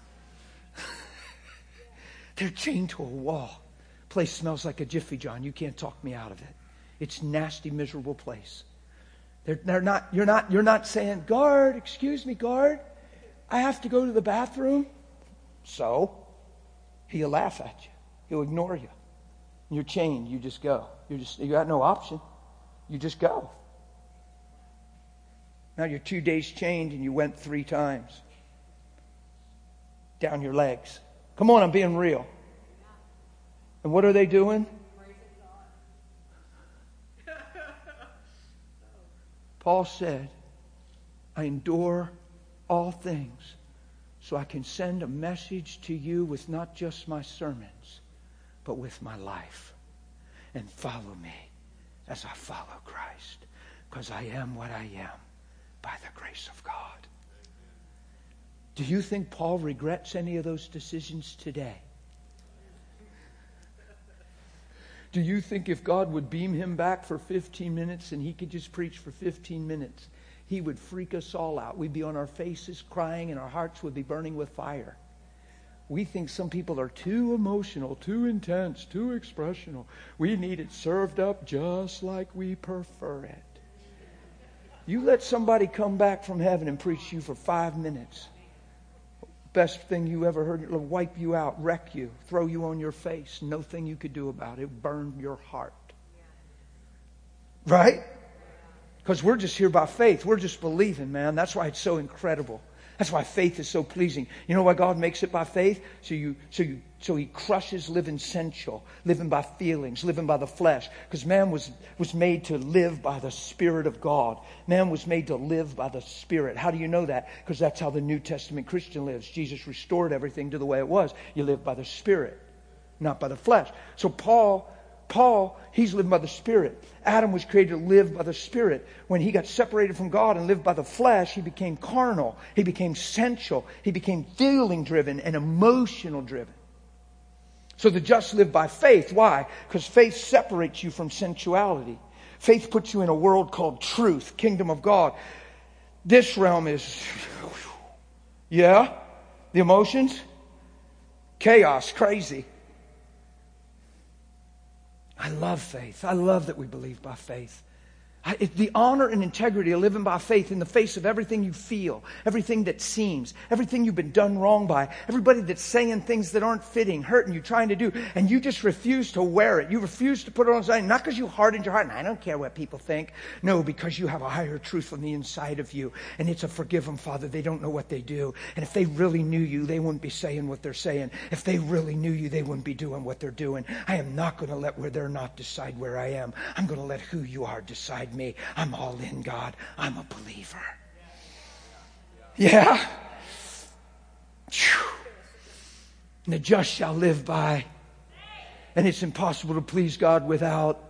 They're chained to a wall. Place smells like a Jiffy John. You can't talk me out of it. It's a nasty, miserable place. They're, they're not, you're not, you're not saying, guard, excuse me, guard, I have to go to the bathroom. So, he'll laugh at you. He'll ignore you. You're chained. You just go. You just, you got no option. You just go. Now you're two days chained and you went three times. Down your legs. Come on, I'm being real. And what are they doing? Paul said, I endure all things so I can send a message to you with not just my sermons, but with my life. And follow me as I follow Christ. Because I am what I am by the grace of God. Do you think Paul regrets any of those decisions today? Do you think if God would beam him back for fifteen minutes and he could just preach for fifteen minutes, he would freak us all out? We'd be on our faces crying and our hearts would be burning with fire. We think some people are too emotional, too intense, too expressional. We need it served up just like we prefer it. You let somebody come back from heaven and preach to you for five minutes. Best thing you ever heard, it'll wipe you out, wreck you, throw you on your face. No thing you could do about it. Burn your heart. Right? Because we're just here by faith. We're just believing, man. That's why it's so incredible. That's why faith is so pleasing. You know why God makes it by faith? So you, so you, so He crushes living sensual, living by feelings, living by the flesh. Because man was, was made to live by the Spirit of God. Man was made to live by the Spirit. How do you know that? Because that's how the New Testament Christian lives. Jesus restored everything to the way it was. You live by the Spirit, not by the flesh. So Paul... Paul, he's living by the Spirit. Adam was created to live by the Spirit. When he got separated from God and lived by the flesh, he became carnal. He became sensual. He became feeling driven and emotional driven. So the just live by faith. Why? Because faith separates you from sensuality. Faith puts you in a world called truth, kingdom of God. This realm is, yeah, the emotions, chaos, crazy. I love faith. I love that we believe by faith. I, it, the honor and integrity of living by faith in the face of everything you feel, everything that seems, everything you've been done wrong by, everybody that's saying things that aren't fitting, hurting you, trying to do, and you just refuse to wear it. You refuse to put it on side, not because you hardened your heart, and I don't care what people think. No, because you have a higher truth on the inside of you, and it's a forgive them, Father. They don't know what they do. And if they really knew you, they wouldn't be saying what they're saying. If they really knew you, they wouldn't be doing what they're doing. I am not going to let where they're not decide where I am. I'm going to let who you are decide me. I'm all in, God. I'm a believer. Yeah? And the just shall live by. And it's impossible to please God without.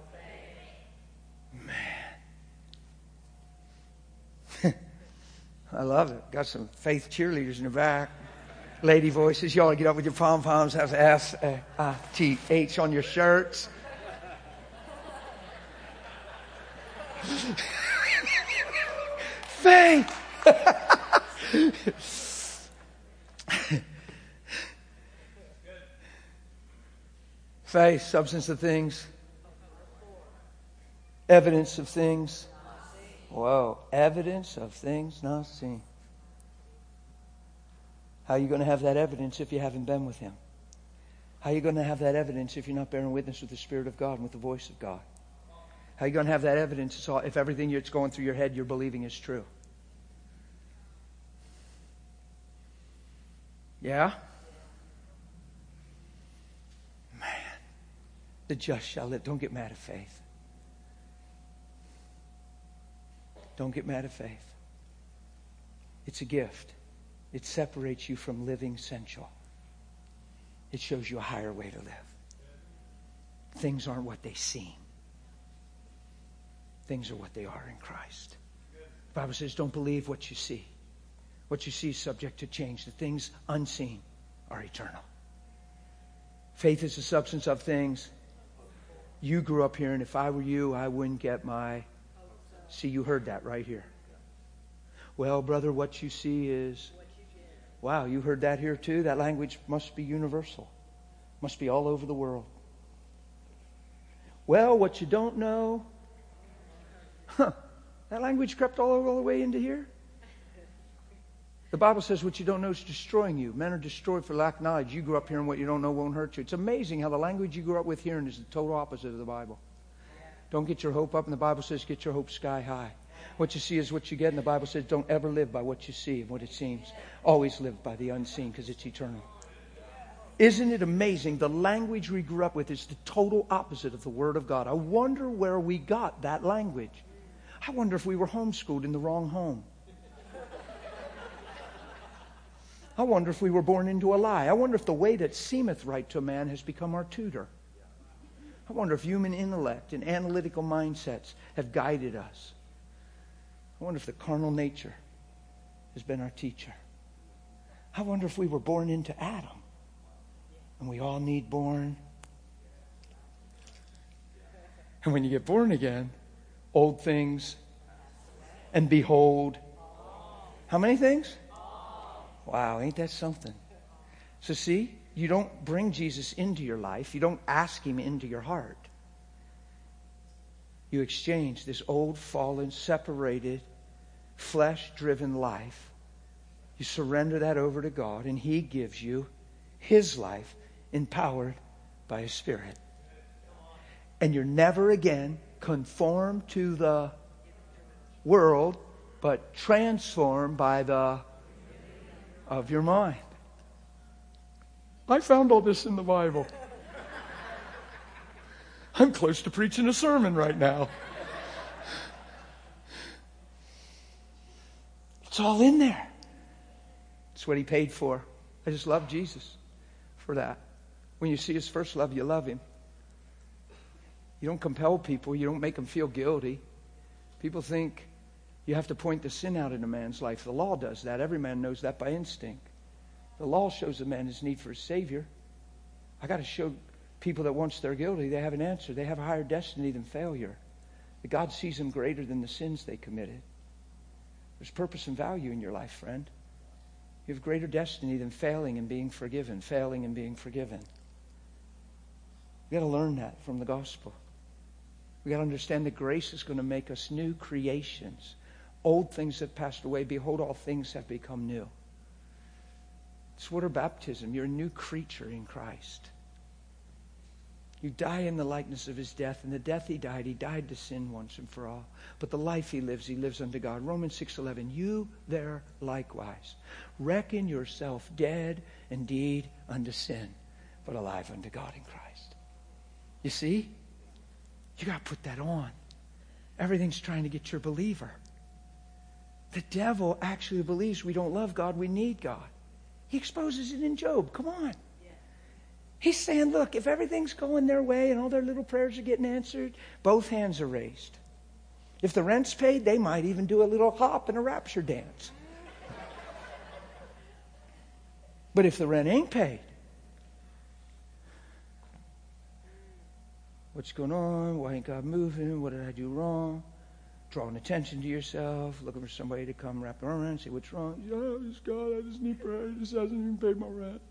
Man. I love it. Got some faith cheerleaders in the back. Lady voices. Y'all get up with your pom-poms. Have S I T H on your shirts. Faith. Faith, substance of things, evidence of things. Whoa, evidence of things not seen. How are you going to have that evidence if you haven't been with Him? How are you going to have that evidence if you're not bearing witness with the Spirit of God and with the voice of God? How are you going to have that evidence if everything that's going through your head you're believing is true? Yeah? Man. The just shall live. Don't get mad at faith. Don't get mad at faith. It's a gift. It separates you from living sensual. It shows you a higher way to live. Things aren't what they seem. Things are what they are in Christ. The Bible says, don't believe what you see. What you see is subject to change. The things unseen are eternal. Faith is the substance of things. You grew up here, and if I were you, I wouldn't get my... See, you heard that right here. Well, brother, what you see is... Wow, you heard that here too? That language must be universal. Must be all over the world. Well, what you don't know... Huh. That language crept all, all the way into here? The Bible says what you don't know is destroying you. Men are destroyed for lack of knowledge. You grew up hearing what you don't know won't hurt you. It's amazing how the language you grew up with hearing is the total opposite of the Bible. Don't get your hope up, and the Bible says get your hope sky high. What you see is what you get, and the Bible says don't ever live by what you see and what it seems. Always live by the unseen because it's eternal. Isn't it amazing? The language we grew up with is the total opposite of the Word of God. I wonder where we got that language. I wonder if we were homeschooled in the wrong home. I wonder if we were born into a lie. I wonder if the way that seemeth right to a man has become our tutor. I wonder if human intellect and analytical mindsets have guided us. I wonder if the carnal nature has been our teacher. I wonder if we were born into Adam. And we all need born. And when you get born again, old things, and behold, how many things? Wow, ain't that something? So see, you don't bring Jesus into your life. You don't ask Him into your heart. You exchange this old, fallen, separated, flesh-driven life. You surrender that over to God, and He gives you His life, empowered by His Spirit. And you're never again conformed to the world, but transformed by the of your mind. I found all this in the Bible. I'm close to preaching a sermon right now. It's all in there. It's what He paid for. I just love Jesus for that. When you see His first love, you love Him. You don't compel people. You don't make them feel guilty. People think you have to point the sin out in a man's life. The law does that. Every man knows that by instinct. The law shows a man his need for a Savior. I got to show people that once they're guilty, they have an answer. They have a higher destiny than failure. That God sees them greater than the sins they committed. There's purpose and value in your life, friend. You have greater destiny than failing and being forgiven. Failing and being forgiven. We got to learn that from the gospel. We got to understand that grace is going to make us new creations. Old things have passed away. Behold, all things have become new. It's water baptism. You're a new creature in Christ. You die in the likeness of His death. And the death He died, He died to sin once and for all. But the life He lives, He lives unto God. Romans six eleven. You there likewise reckon yourself dead indeed unto sin, but alive unto God in Christ. You see? You got to put that on. Everything's trying to get your believer. The devil actually believes we don't love God, we need God. He exposes it in Job. Come on. He's saying, look, if everything's going their way and all their little prayers are getting answered, both hands are raised. If the rent's paid, they might even do a little hop and a rapture dance. But if the rent ain't paid, what's going on? Why ain't God moving? What did I do wrong? Drawing attention to yourself, looking for somebody to come wrap around and say, what's wrong? Oh, just God, I just need prayer. He just hasn't even paid my rent.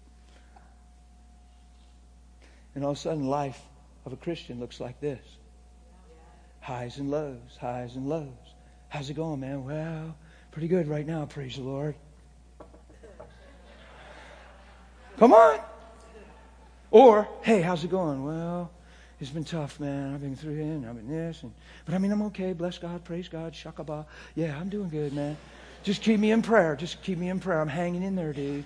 And all of a sudden, life of a Christian looks like this. Highs and lows, highs and lows. How's it going, man? Well, pretty good right now, praise the Lord. Come on. Or, hey, how's it going? Well, it's been tough, man. I've been through it and I've been this. And, but I mean, I'm okay. Bless God. Praise God. Shakaba. Yeah, I'm doing good, man. Just keep me in prayer. Just keep me in prayer. I'm hanging in there, dude.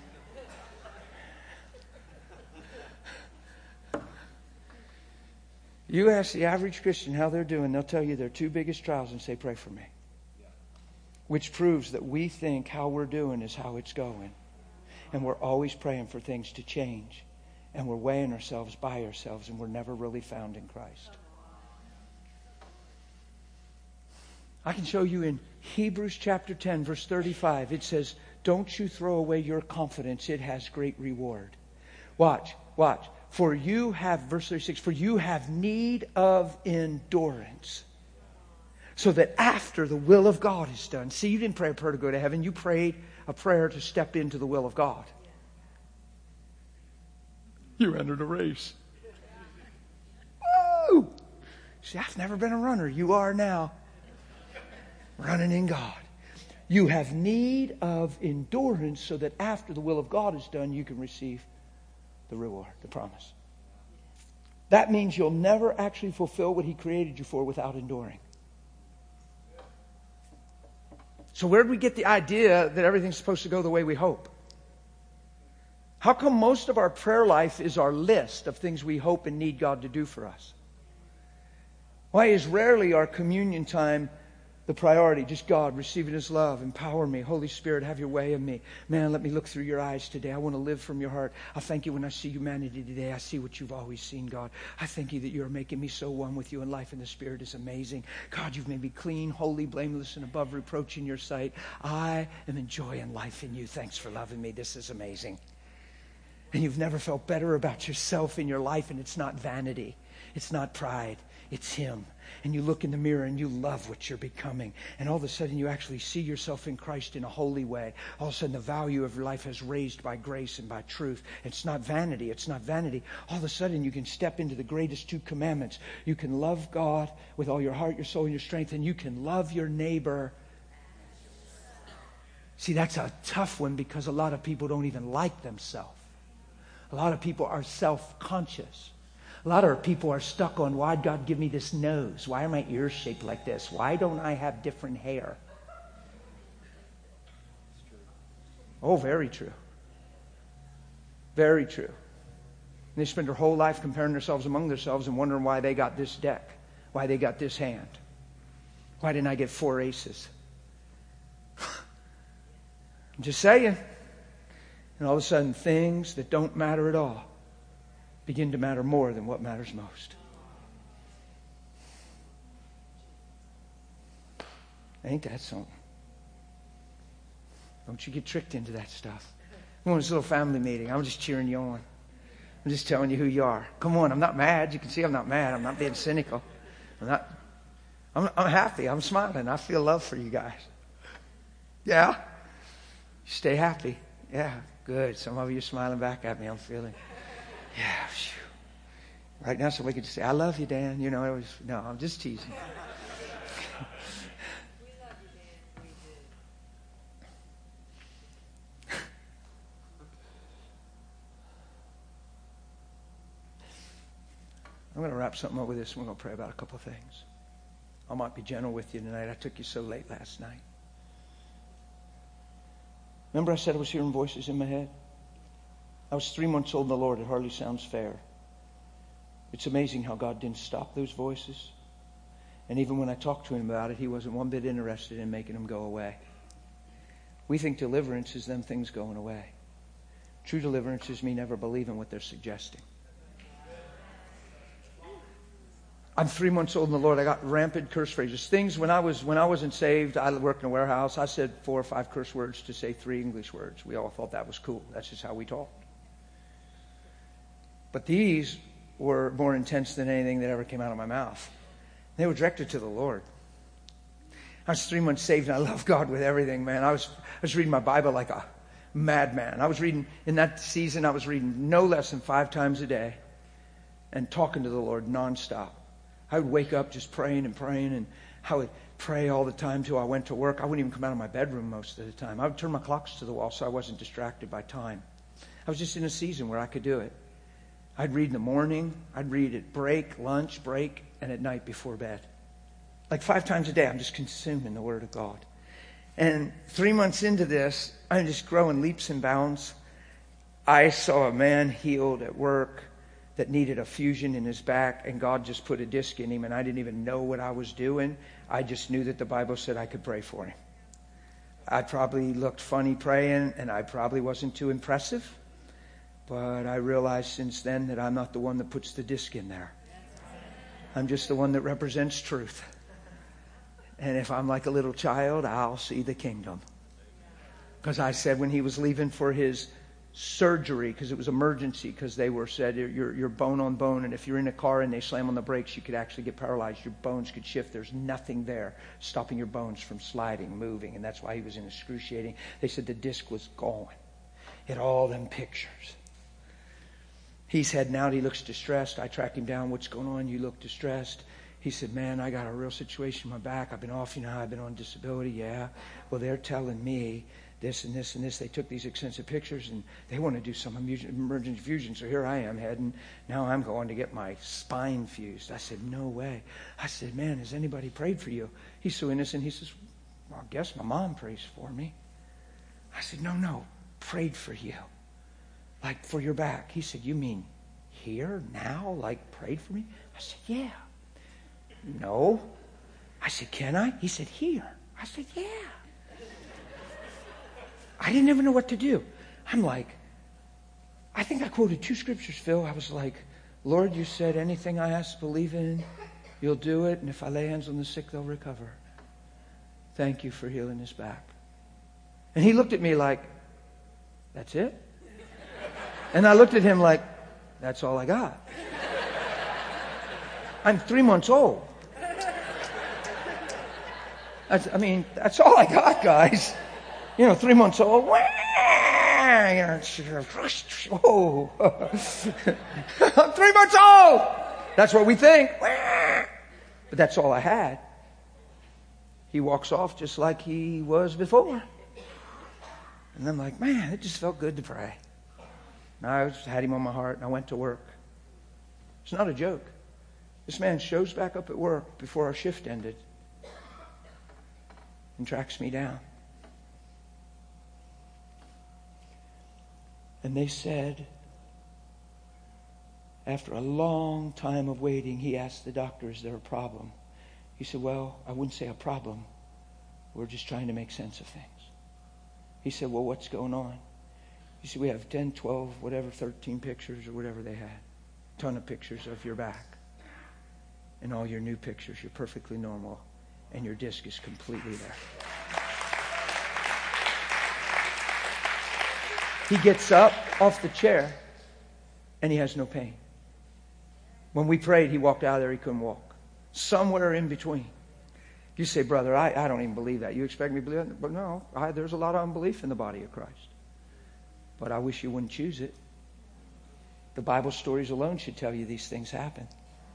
You ask the average Christian how they're doing, they'll tell you their two biggest trials and say, pray for me. Which proves that we think how we're doing is how it's going. And we're always praying for things to change. And we're weighing ourselves by ourselves, and we're never really found in Christ. I can show you in Hebrews chapter ten, verse thirty-five. It says, don't you throw away your confidence. It has great reward. Watch, watch. For you have, verse thirty-six, for you have need of endurance. So that after the will of God is done. See, you didn't pray a prayer to go to heaven. You prayed a prayer to step into the will of God. You entered a race. Woo! See, I've never been a runner. You are now. Running in God. You have need of endurance so that after the will of God is done, you can receive the reward, the promise. That means you'll never actually fulfill what He created you for without enduring. So where do we get the idea that everything's supposed to go the way we hope? How come most of our prayer life is our list of things we hope and need God to do for us? Why is rarely our communion time the priority? Just God receiving His love, empower me. Holy Spirit, have your way in me. Man, let me look through your eyes today. I want to live from your heart. I thank you when I see humanity today. I see what you've always seen, God. I thank you that you're making me so one with you, and life in the Spirit is amazing. God, you've made me clean, holy, blameless, and above reproach in your sight. I am enjoying life in you. Thanks for loving me. This is amazing. And you've never felt better about yourself in your life, and it's not vanity. It's not pride. It's Him. And you look in the mirror and you love what you're becoming. And all of a sudden you actually see yourself in Christ in a holy way. All of a sudden the value of your life has raised by grace and by truth. It's not vanity. It's not vanity. All of a sudden you can step into the greatest two commandments. You can love God with all your heart, your soul, and your strength. And you can love your neighbor. See, that's a tough one because a lot of people don't even like themselves. A lot of people are self-conscious. A lot of people are stuck on, why'd God give me this nose? Why are my ears shaped like this? Why don't I have different hair? Oh, very true. Very true. And they spend their whole life comparing themselves among themselves and wondering why they got this deck, why they got this hand. Why didn't I get four aces? I'm just saying. And all of a sudden, things that don't matter at all begin to matter more than what matters most. Ain't that something? Don't you get tricked into that stuff. I'm on this little family meeting. I'm just cheering you on. I'm just telling you who you are. Come on, I'm not mad. You can see I'm not mad. I'm not being cynical. I'm not. I'm, I'm happy. I'm smiling. I feel love for you guys. Yeah? Stay happy. Yeah, good. Some of you are smiling back at me. I'm feeling. Yeah, phew. Right now somebody could just say, I love you, Dan. You know, it was, no, I'm just teasing. We love you, Dan. We do. I'm going to wrap something up with this. We're going to pray about a couple of things. I might be gentle with you tonight. I took you so late last night. Remember I said I was hearing voices in my head? I was three months old in the Lord. It hardly sounds fair. It's amazing how God didn't stop those voices. And even when I talked to Him about it, He wasn't one bit interested in making them go away. We think deliverance is them things going away. True deliverance is me never believing what they're suggesting. I'm three months old in the Lord. I got rampant curse phrases. Things when I was when I wasn't saved, I worked in a warehouse. I said four or five curse words to say three English words. We all thought that was cool. That's just how we talked. But these were more intense than anything that ever came out of my mouth. They were directed to the Lord. I was three months saved, and I love God with everything, man. I was I was reading my Bible like a madman. I was reading, in that season, I was reading no less than five times a day and talking to the Lord nonstop. I would wake up just praying and praying, and I would pray all the time till I went to work. I wouldn't even come out of my bedroom most of the time. I would turn my clocks to the wall so I wasn't distracted by time. I was just in a season where I could do it. I'd read in the morning, I'd read at break, lunch, break, and at night before bed. Like five times a day, I'm just consuming the Word of God. And three months into this, I'm just growing leaps and bounds. I saw a man healed at work that needed a fusion in his back, and God just put a disc in him, and I didn't even know what I was doing. I just knew that the Bible said I could pray for him. I probably looked funny praying, and I probably wasn't too impressive. But I realized since then that I'm not the one that puts the disc in there. I'm just the one that represents truth. And if I'm like a little child, I'll see the kingdom. Because I said when he was leaving for his surgery because it was emergency because they were said you're, you're bone on bone, and if you're in a car and they slam on the brakes, you could actually get paralyzed. Your bones could shift. There's nothing there stopping your bones from sliding, moving, and that's why he was in excruciating. They said the disc was gone. He had all them pictures. He's heading out. He looks distressed. I tracked him down. What's going on? You look distressed. He said, man, I got a real situation in my back. I've been off, you know, I've been on disability. Yeah. Well, they're telling me this and this and this. They took these extensive pictures and they want to do some emergency fusion. So here I am heading. Now I'm going to get my spine fused. I said, no way. I said, man, has anybody prayed for you? He's so innocent. He says, well, I guess my mom prays for me. I said, no, no, prayed for you. Like for your back. He said, you mean here, now, like prayed for me? I said, yeah. No. I said, can I? He said, here. I said, yeah. I didn't ever know what to do. I'm like, I think I quoted two scriptures, Phil. I was like, Lord, you said anything I ask, believe in, you'll do it. And if I lay hands on the sick, they'll recover. Thank you for healing his back. And he looked at me like, that's it? And I looked at him like, that's all I got. I'm three months old. That's, I mean, that's all I got, guys. You know, three months old. Whoa. I'm three months old. That's what we think. But that's all I had. He walks off just like he was before. And I'm like, man, it just felt good to pray. And I just had him on my heart, and I went to work. It's not a joke. This man shows back up at work before our shift ended and tracks me down. And they said, after a long time of waiting, he asked the doctor, is there a problem? He said, well, I wouldn't say a problem. We're just trying to make sense of things. He said, well, what's going on? He said, we have ten, twelve, whatever, thirteen pictures or whatever they had. A ton of pictures of your back. And all your new pictures, you're perfectly normal. And your disc is completely there. He gets up off the chair and he has no pain. When we prayed, he walked out of there, he couldn't walk. Somewhere in between. You say, brother, I, I don't even believe that. You expect me to believe that? But no, I, there's a lot of unbelief in the body of Christ. But I wish you wouldn't choose it. The Bible stories alone should tell you these things happen.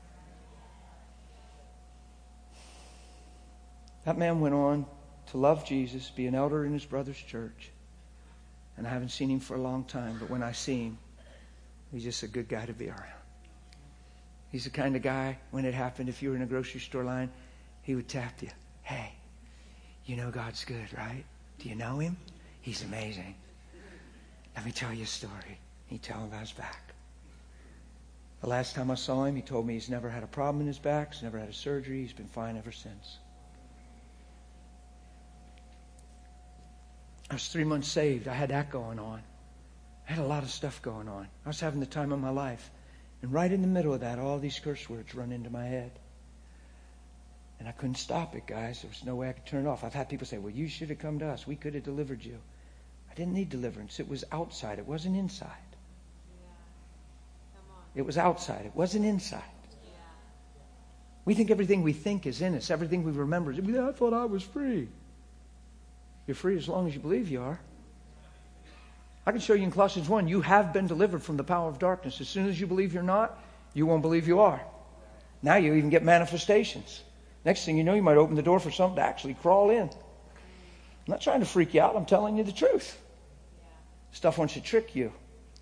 That man went on to love Jesus, be an elder in his brother's church. And I haven't seen him for a long time, but when I see him, he's just a good guy to be around. He's the kind of guy, when it happened, if you were in a grocery store line, he would tap you. Hey, you know God's good, right? Do you know him? He's amazing. Let me tell you a story. He'd tell him about his back. The last time I saw him, he told me he's never had a problem in his back. He's never had a surgery. He's been fine ever since. I was three months saved. I had that going on. I had a lot of stuff going on. I was having the time of my life. And right in the middle of that, all these curse words run into my head. And I couldn't stop it, guys. There was no way I could turn it off. I've had people say, well, you should have come to us. We could have delivered you. I didn't need deliverance. It was outside. It wasn't inside. Yeah. Come on. It was outside. It wasn't inside. Yeah. We think everything we think is in us. Everything we remember is, I thought I was free. You're free as long as you believe you are. I can show you in Colossians one, you have been delivered from the power of darkness. As soon as you believe you're not, you won't believe you are. Now you even get manifestations. Next thing you know, you might open the door for something to actually crawl in. I'm not trying to freak you out. I'm telling you the truth. Stuff wants to trick you.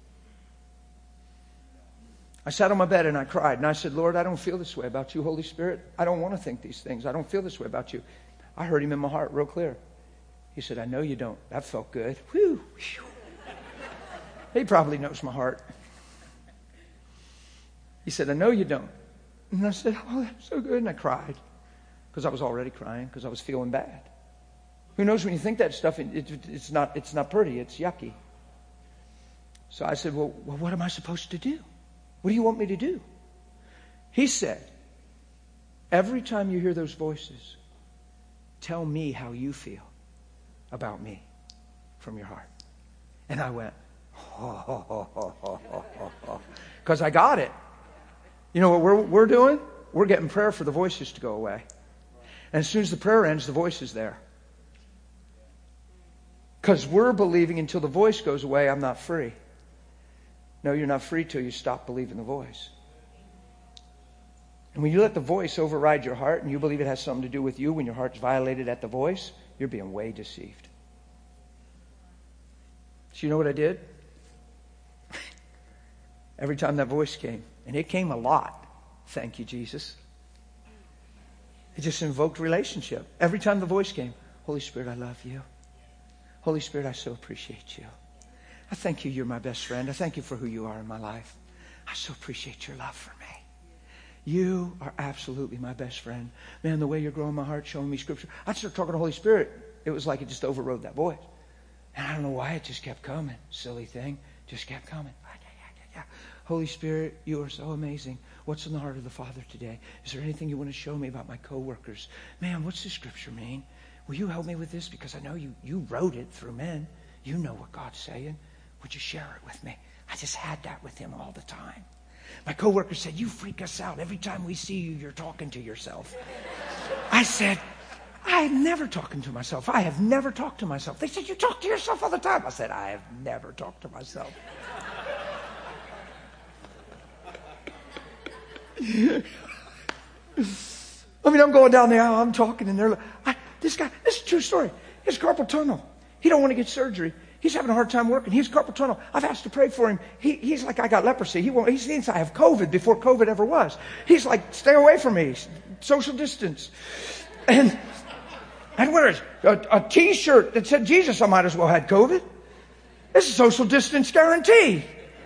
I sat on my bed and I cried. And I said, Lord, I don't feel this way about you, Holy Spirit. I don't want to think these things. I don't feel this way about you. I heard him in my heart real clear. He said, I know you don't. That felt good. Whew. He probably knows my heart. He said, I know you don't. And I said, oh, that's so good. And I cried because I was already crying because I was feeling bad. Who knows, when you think that stuff, it, it, it's not it's not pretty. It's yucky. So I said, well, well, what am I supposed to do? What do you want me to do? He said, every time you hear those voices, tell me how you feel about me from your heart. And I went, oh, Because I got it. You know what we're, we're doing? We're getting prayer for the voices to go away. And as soon as the prayer ends, the voice is there. Because we're believing until the voice goes away, I'm not free. No, you're not free till you stop believing the voice. And when you let the voice override your heart and you believe it has something to do with you when your heart's violated at the voice, you're being way deceived. So you know what I did? Every time that voice came, and it came a lot. Thank you, Jesus. It just invoked relationship. Every time the voice came, Holy Spirit, I love you. Holy Spirit, I so appreciate you. I thank you, you're my best friend. I thank you for who you are in my life. I so appreciate your love for me. You are absolutely my best friend. Man, the way you're growing my heart, showing me Scripture. I started talking to the Holy Spirit. It was like it just overrode that voice. And I don't know why it just kept coming. Silly thing. Just kept coming. Holy Spirit, you are so amazing. What's in the heart of the Father today? Is there anything you want to show me about my coworkers? Man, what's this Scripture mean? Will you help me with this? Because I know you, you wrote it through men. You know what God's saying. Would you share it with me? I just had that with him all the time. My coworker said, you freak us out. Every time we see you, you're talking to yourself. I said, I am never talking to myself. I have never talked to myself. They said, you talk to yourself all the time. I said, I have never talked to myself. I mean, I'm going down the aisle, I'm talking, and they're like, I, this guy, this is a true story. He has carpal tunnel. He don't want to get surgery. He's having a hard time working. He has carpal tunnel. I've asked to pray for him. He, he's like, I got leprosy. He won't, he thinks I have COVID before COVID ever was. He's like, stay away from me. Social distance. And I'd wear a, a t-shirt that said Jesus. I might as well had COVID. This is social distance guarantee.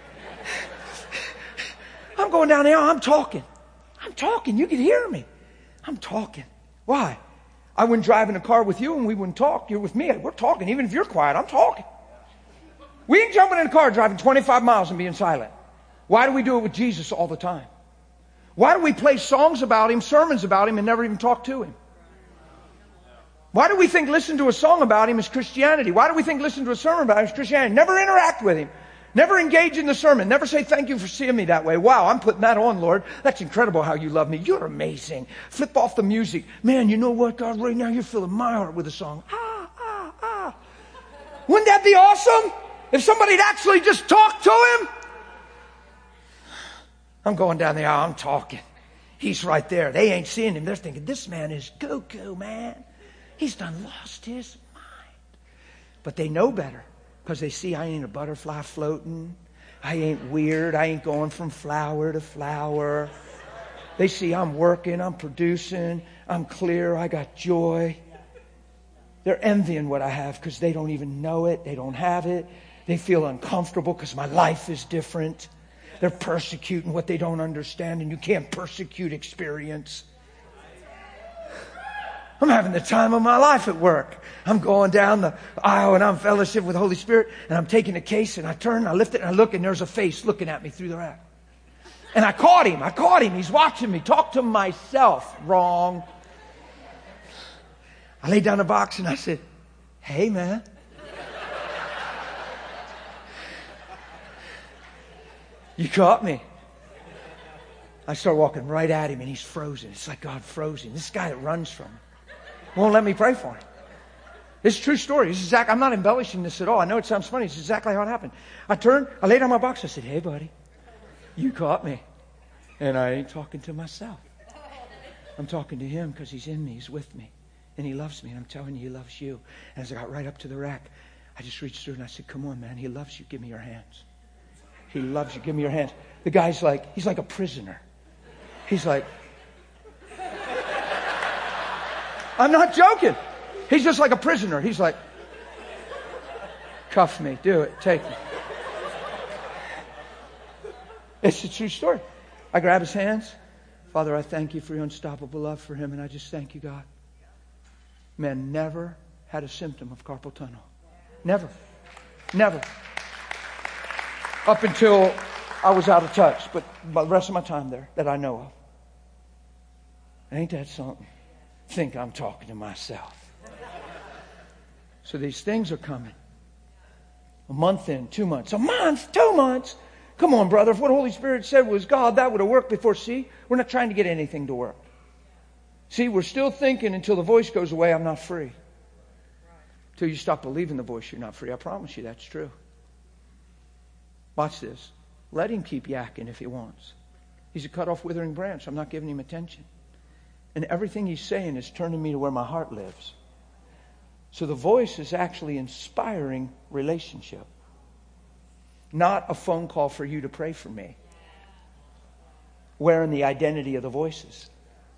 I'm going down the aisle. I'm talking. I'm talking. You can hear me. I'm talking. Why? I wouldn't drive in a car with you and we wouldn't talk. You're with me. We're talking. Even if you're quiet, I'm talking. We ain't jumping in a car driving twenty-five miles and being silent. Why do we do it with Jesus all the time? Why do we play songs about him, sermons about him, and never even talk to him? Why do we think listen to a song about him is Christianity? Why do we think listen to a sermon about him is Christianity? Never interact with him. Never engage in the sermon. Never say thank you for seeing me that way. Wow, I'm putting that on, Lord. That's incredible how you love me. You're amazing. Flip off the music. Man, you know what, God? Right now you're filling my heart with a song. Ah, ah, ah. Wouldn't that be awesome? If somebody'd actually just talk to him? I'm going down the aisle. I'm talking. He's right there. They ain't seeing him. They're thinking, this man is cuckoo, man. He's done lost his mind. But they know better. Because they see I ain't a butterfly floating. I ain't weird. I ain't going from flower to flower. They see I'm working. I'm producing. I'm clear. I got joy. They're envying what I have because they don't even know it. They don't have it. They feel uncomfortable because my life is different. They're persecuting what they don't understand, and you can't persecute experience. I'm having the time of my life at work. I'm going down the aisle and I'm fellowship with the Holy Spirit, and I'm taking a case and I turn and I lift it and I look, and there's a face looking at me through the rack. And I caught him. I caught him. He's watching me. Talk to myself. Wrong. I laid down the box and I said, hey, man. You caught me. I start walking right at him and he's frozen. It's like God froze him. This guy that runs from him won't let me pray for him. This is a true story. This is exact, I'm not embellishing this at all. I know it sounds funny. This is exactly how it happened. I turned, I laid down my box. I said, hey, buddy, you caught me. And I ain't talking to myself. I'm talking to him because he's in me. He's with me. And he loves me. And I'm telling you, he loves you. And as I got right up to the rack, I just reached through and I said, come on, man. He loves you. Give me your hands. He loves you. Give me your hands. The guy's like, he's like a prisoner. He's like, I'm not joking. He's just like a prisoner. He's like, cuff me. Do it. Take me. It's a true story. I grab his hands. Father, I thank you for your unstoppable love for him. And I just thank you, God. Man never had a symptom of carpal tunnel. Never. Never. Up until I was out of touch. But the rest of my time there that I know of. Ain't that something? Think I'm talking to myself. So these things are coming. A month in, two months, a month, two months. Come on, brother. If what Holy Spirit said was God, that would have worked before. See, we're not trying to get anything to work. See, we're still thinking until the voice goes away, I'm not free. Until you stop believing the voice, you're not free. I promise you that's true. Watch this. Let him keep yakking if he wants. He's a cut off withering branch. I'm not giving him attention. And everything he's saying is turning me to where my heart lives. So the voice is actually inspiring relationship. Not a phone call for you to pray for me. Wearing the identity of the voices.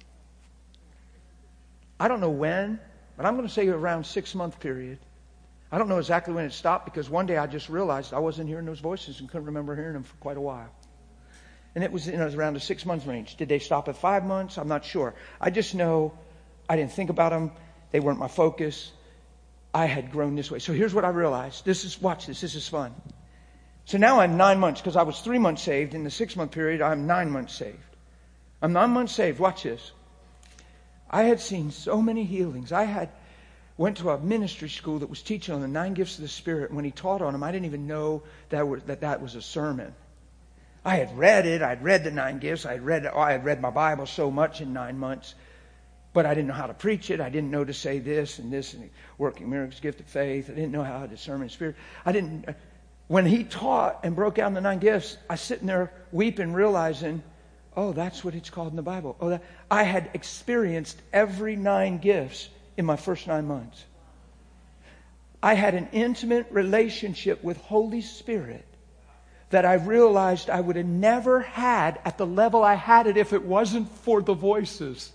I don't know when, but I'm going to say around six month period. I don't know exactly when it stopped because one day I just realized I wasn't hearing those voices and couldn't remember hearing them for quite a while. And it was, you know, it was around the six month range. Did they stop at five months? I'm not sure. I just know I didn't think about them. They weren't my focus. I had grown this way. So here's what I realized. This is, watch this. This is fun. So now I'm nine months because I was three months saved. In the six month period, I'm nine months saved. I'm nine months saved. Watch this. I had seen so many healings. I had went to a ministry school that was teaching on the nine gifts of the Spirit. And when he taught on them, I didn't even know that was, that, that was a sermon. I had read it. I'd read the nine gifts. I had read, oh, I had read my Bible so much in nine months. But I didn't know how to preach it. I didn't know to say this and this and working miracles, gift of faith. I didn't know how to discern the Spirit. I didn't. When he taught and broke down the nine gifts, I was sitting there weeping, realizing, oh, that's what it's called in the Bible. Oh, that I had experienced every nine gifts in my first nine months. I had an intimate relationship with Holy Spirit that I realized I would have never had at the level I had it if it wasn't for the voices.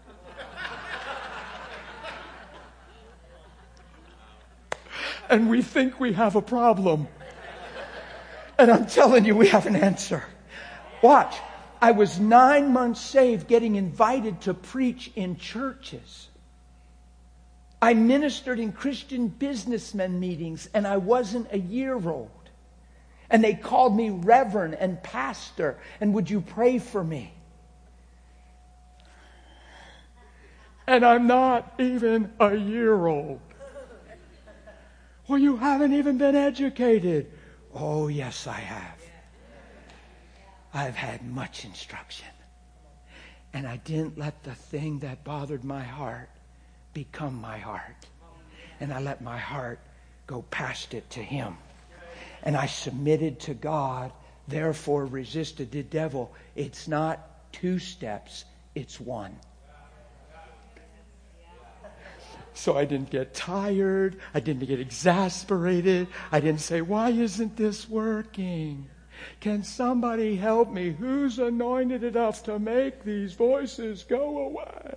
And we think we have a problem. And I'm telling you, we have an answer. Watch. I was nine months saved getting invited to preach in churches. I ministered in Christian businessmen meetings and I wasn't a year old. And they called me Reverend and Pastor. And would you pray for me? And I'm not even a year old. Well, you haven't even been educated. Oh, yes, I have. I've had much instruction. And I didn't let the thing that bothered my heart become my heart. And I let my heart go past it to Him. And I submitted to God, therefore resisted the devil. It's not two steps, it's one. So I didn't get tired. I didn't get exasperated. I didn't say, why isn't this working? Can somebody help me? Who's anointed enough to make these voices go away?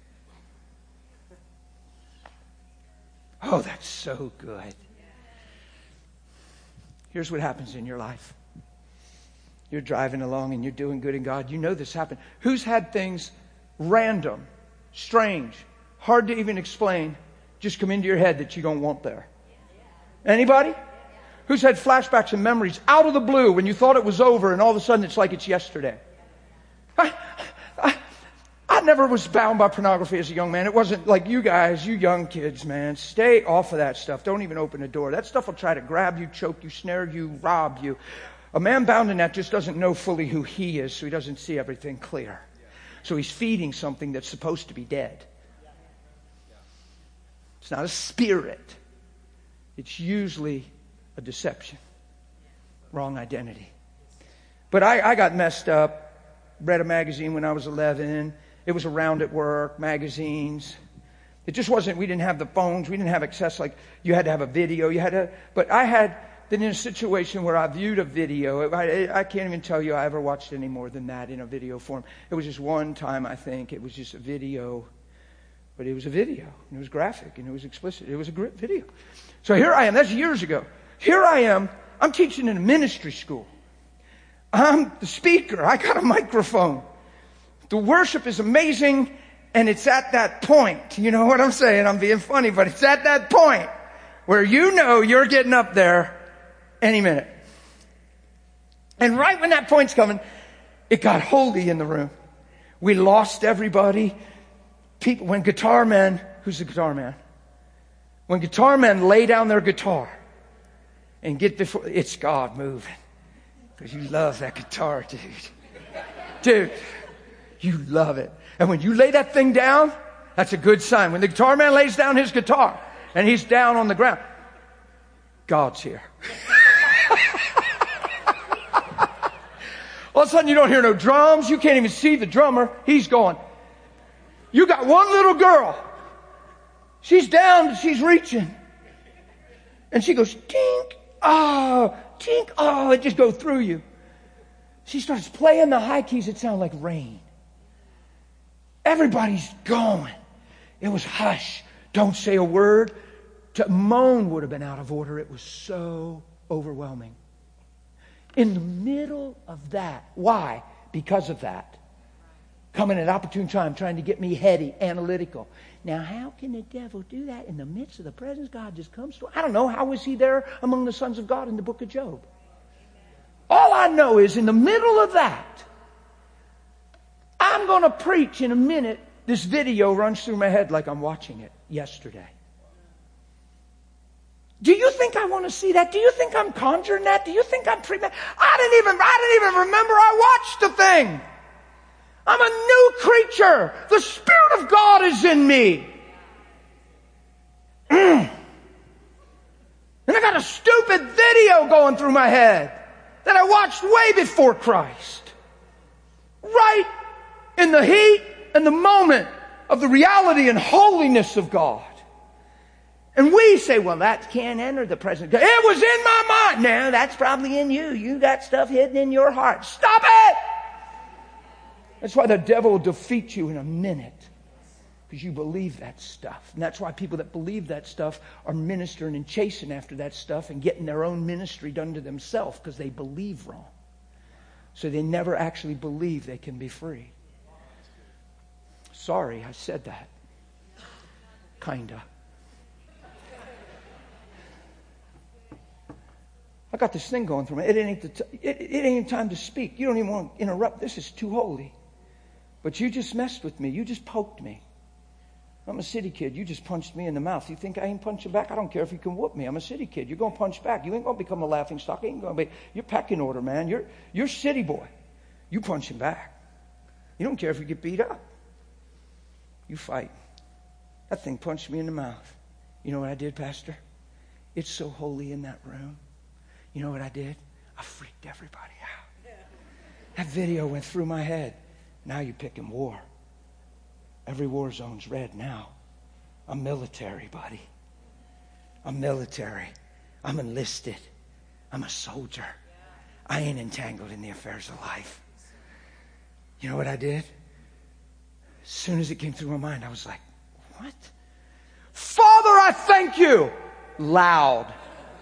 Oh, that's so good. Here's what happens in your life. You're driving along and you're doing good in God. You know this happened. Who's had things random, strange, hard to even explain, just come into your head that you don't want there? Anybody? Who's had flashbacks and memories out of the blue when you thought it was over and all of a sudden it's like it's yesterday? I, I, I never was bound by pornography as a young man. It wasn't like you guys, you young kids, man. Stay off of that stuff. Don't even open the door. That stuff will try to grab you, choke you, snare you, rob you. A man bound in that just doesn't know fully who he is, so he doesn't see everything clear. So he's feeding something that's supposed to be dead. It's not a spirit. It's usually a deception. Wrong identity. But I, I got messed up. Read a magazine when I was eleven. It was around at work, magazines. It just wasn't, we didn't have the phones. We didn't have access like you had to have a video. You had to, but I had been in a situation where I viewed a video. I, I can't even tell you I ever watched any more than that in a video form. It was just one time, I think. It was just a video. But it was a video, and it was graphic, and it was explicit. It was a great video. So here I am. That's years ago. Here I am. I'm teaching in a ministry school. I'm the speaker. I got a microphone. The worship is amazing, and it's at that point. You know what I'm saying? I'm being funny, but it's at that point where you know you're getting up there any minute. And right when that point's coming, it got holy in the room. We lost everybody. People, when guitar men, who's the guitar man? When guitar men lay down their guitar and get before, it's God moving. Because you love that guitar, dude. Dude, you love it. And when you lay that thing down, that's a good sign. When the guitar man lays down his guitar and he's down on the ground, God's here. All of a sudden you don't hear no drums. You can't even see the drummer. He's going. You got one little girl. She's down, she's reaching. And she goes, tink, oh, tink, oh, it just goes through you. She starts playing the high keys that sound like rain. Everybody's going. It was hush. Don't say a word. To moan would have been out of order. It was so overwhelming. In the middle of that. Why? Because of that. Coming at an opportune time, trying to get me heady, analytical. Now, how can the devil do that in the midst of the presence of God just comes to? I don't know. How was he there among the sons of God in the book of Job? All I know is in the middle of that, I'm going to preach in a minute. This video runs through my head like I'm watching it yesterday. Do you think I want to see that? Do you think I'm conjuring that? Do you think I'm pre? I didn't even, I didn't even remember I watched the thing. I'm a new creature. The Spirit of God is in me. Mm. And I got a stupid video going through my head that I watched way before Christ. Right in the heat and the moment of the reality and holiness of God. And we say, well, that can't enter the presence of God. It was in my mind. No, that's probably in you. You got stuff hidden in your heart. Stop it! That's why the devil will defeat you in a minute. Because you believe that stuff. And that's why people that believe that stuff are ministering and chasing after that stuff and getting their own ministry done to themselves because they believe wrong. So they never actually believe they can be free. Sorry, I said that. Kinda. I got this thing going through me. It ain't, the t- it, it ain't time to speak. You don't even want to interrupt. This is too holy. But you just messed with me. You just poked me. I'm a city kid. You just punched me in the mouth. You think I ain't punching back? I don't care if you can whoop me. I'm a city kid. You're going to punch back. You ain't going to become a laughing stock. You ain't going to be. You're pecking order, man. You're you're city boy. You punch him back. You don't care if you get beat up. You fight. That thing punched me in the mouth. You know what I did, Pastor? It's so holy in that room. You know what I did? I freaked everybody out. That video went through my head. Now you're picking war. Every war zone's red now. I'm military, buddy. I'm military. I'm enlisted. I'm a soldier. I ain't entangled in the affairs of life. You know what I did? As soon as it came through my mind, I was like, what? Father, I thank you. Loud.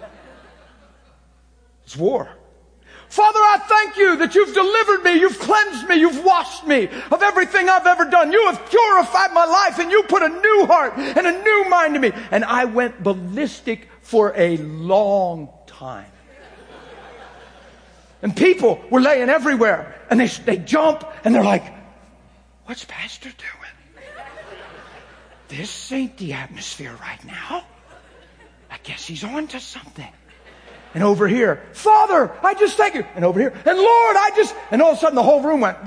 It's war. Father, I thank you that you've delivered me, you've cleansed me, you've washed me of everything I've ever done. You have purified my life and you put a new heart and a new mind in me. And I went ballistic for a long time. And people were laying everywhere and they, they jump and they're like, what's Pastor doing? This ain't the atmosphere right now. I guess he's on to something. And over here, Father, I just thank you. And over here, and Lord, I just, and all of a sudden the whole room went,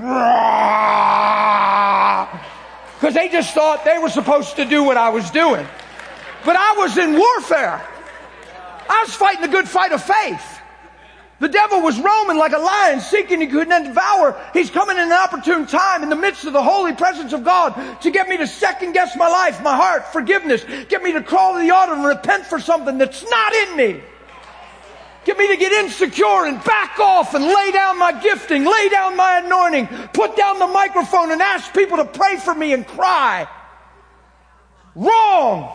because they just thought they were supposed to do what I was doing. But I was in warfare. I was fighting the good fight of faith. The devil was roaming like a lion, seeking he could not devour. He's coming in an opportune time in the midst of the holy presence of God to get me to second guess my life, my heart, forgiveness. Get me to crawl to the altar and repent for something that's not in me. Get me to get insecure and back off and lay down my gifting, lay down my anointing, put down the microphone and ask people to pray for me and cry. Wrong.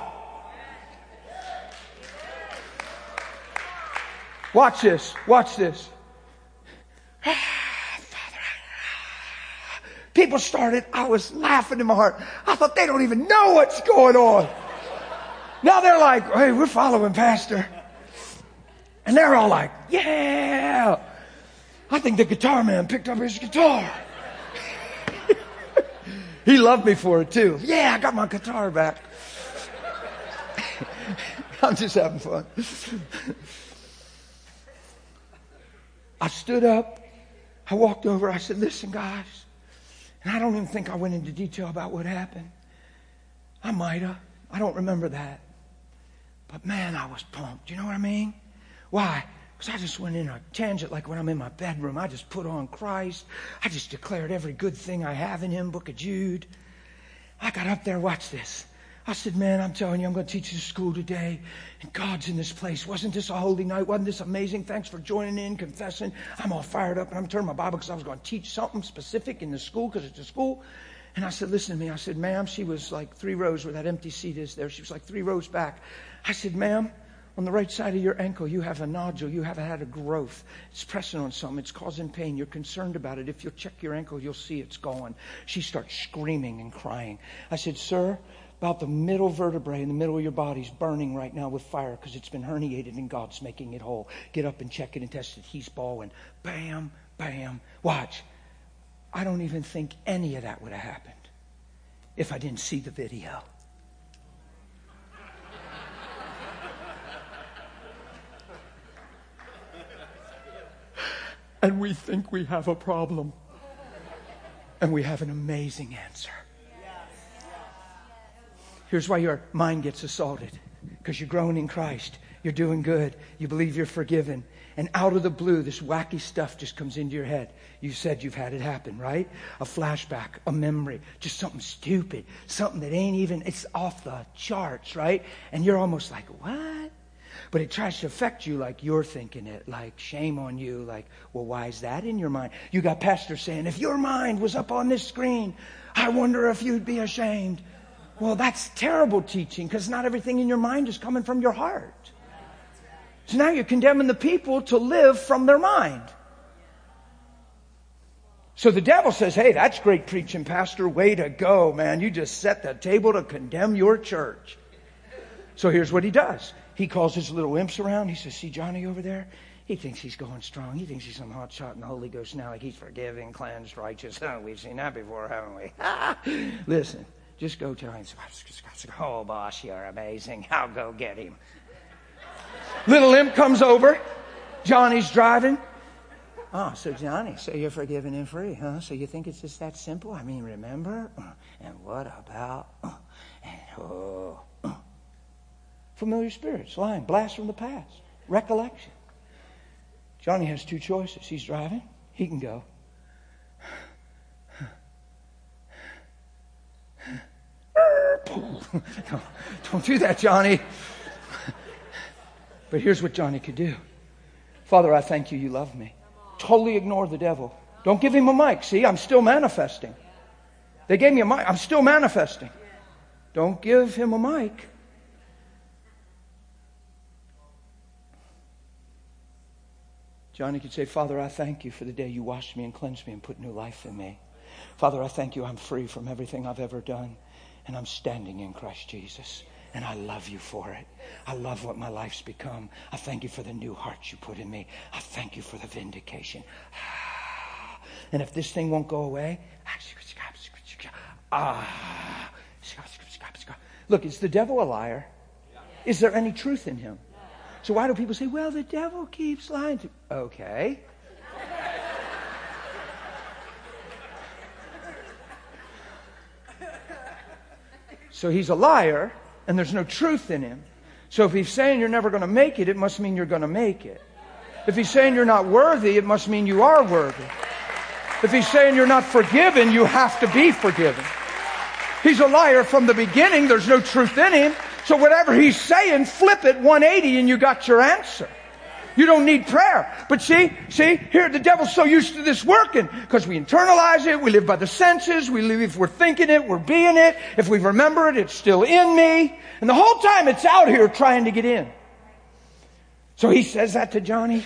Watch this. Watch this. People started, I was laughing in my heart. I thought they don't even know what's going on. Now they're like, hey, we're following Pastor. And they're all like, yeah. I think the guitar man picked up his guitar. He loved me for it too. Yeah, I got my guitar back. I'm just having fun. I stood up. I walked over. I said, listen, guys. And I don't even think I went into detail about what happened. I might have. I don't remember that. But man, I was pumped. You know what I mean? Why? Because I just went in a tangent like when I'm in my bedroom. I just put on Christ. I just declared every good thing I have in Him, Book of Jude. I got up there, watch this. I said, man, I'm telling you, I'm going to teach this school today. And God's in this place. Wasn't this a holy night? Wasn't this amazing? Thanks for joining in, confessing. I'm all fired up. And I'm turning my Bible because I was going to teach something specific in the school because it's a school. And I said, listen to me. I said, ma'am, she was like three rows where that empty seat is there. She was like three rows back. I said, ma'am, on the right side of your ankle, you have a nodule. You have had a growth. It's pressing on something. It's causing pain. You're concerned about it. If you'll check your ankle, you'll see it's gone. She starts screaming and crying. I said, sir, about the middle vertebrae in the middle of your body's burning right now with fire because it's been herniated and God's making it whole. Get up and check it and test it. He's bawling. Bam, bam. Watch. I don't even think any of that would have happened if I didn't see the video. And we think we have a problem. And we have an amazing answer. Here's why your mind gets assaulted. Because you're growing in Christ. You're doing good. You believe you're forgiven. And out of the blue, this wacky stuff just comes into your head. You said you've had it happen, right? A flashback, a memory, just something stupid. Something that ain't even, it's off the charts, right? And you're almost like, what? But it tries to affect you like you're thinking it, like shame on you, like, well, why is that in your mind? You got pastors saying, if your mind was up on this screen, I wonder if you'd be ashamed. Well, that's terrible teaching because not everything in your mind is coming from your heart. So now you're condemning the people to live from their mind. So the devil says, hey, that's great preaching, pastor. Way to go, man. You just set the table to condemn your church. So here's what he does. He calls his little imps around. He says, see Johnny over there? He thinks he's going strong. He thinks he's some hot shot in the Holy Ghost now. Like he's forgiving, cleansed, righteous. Oh, we've seen that before, haven't we? Listen, just go tell him. Oh, boss, you're amazing. I'll go get him. Little imp comes over. Johnny's driving. Oh, so Johnny, so you're forgiven and free, huh? So you think it's just that simple? I mean, remember? And what about? And oh. Familiar spirits, lying, blast from the past, recollection. Johnny has two choices. He's driving. He can go. Don't, don't do that, Johnny. But here's what Johnny could do. Father, I thank you, you love me. Totally ignore the devil. Don't give him a mic. See, I'm still manifesting. They gave me a mic. I'm still manifesting. Don't give him a mic. Johnny could say, Father, I thank you for the day you washed me and cleansed me and put new life in me. Father, I thank you I'm free from everything I've ever done. And I'm standing in Christ Jesus. And I love you for it. I love what my life's become. I thank you for the new heart you put in me. I thank you for the vindication. And if this thing won't go away, ah, look, is the devil a liar? Is there any truth in him? So why do people say, well, the devil keeps lying to... Okay. So he's a liar, and there's no truth in him. So if he's saying you're never going to make it, it must mean you're going to make it. If he's saying you're not worthy, it must mean you are worthy. If he's saying you're not forgiven, you have to be forgiven. He's a liar from the beginning. There's no truth in him. So whatever he's saying, flip it one eighty and you got your answer. You don't need prayer. But see, see, here the devil's so used to this working because we internalize it. We live by the senses. We live, if we're thinking it, we're being it. If we remember it, it's still in me. And the whole time it's out here trying to get in. So he says that to Johnny.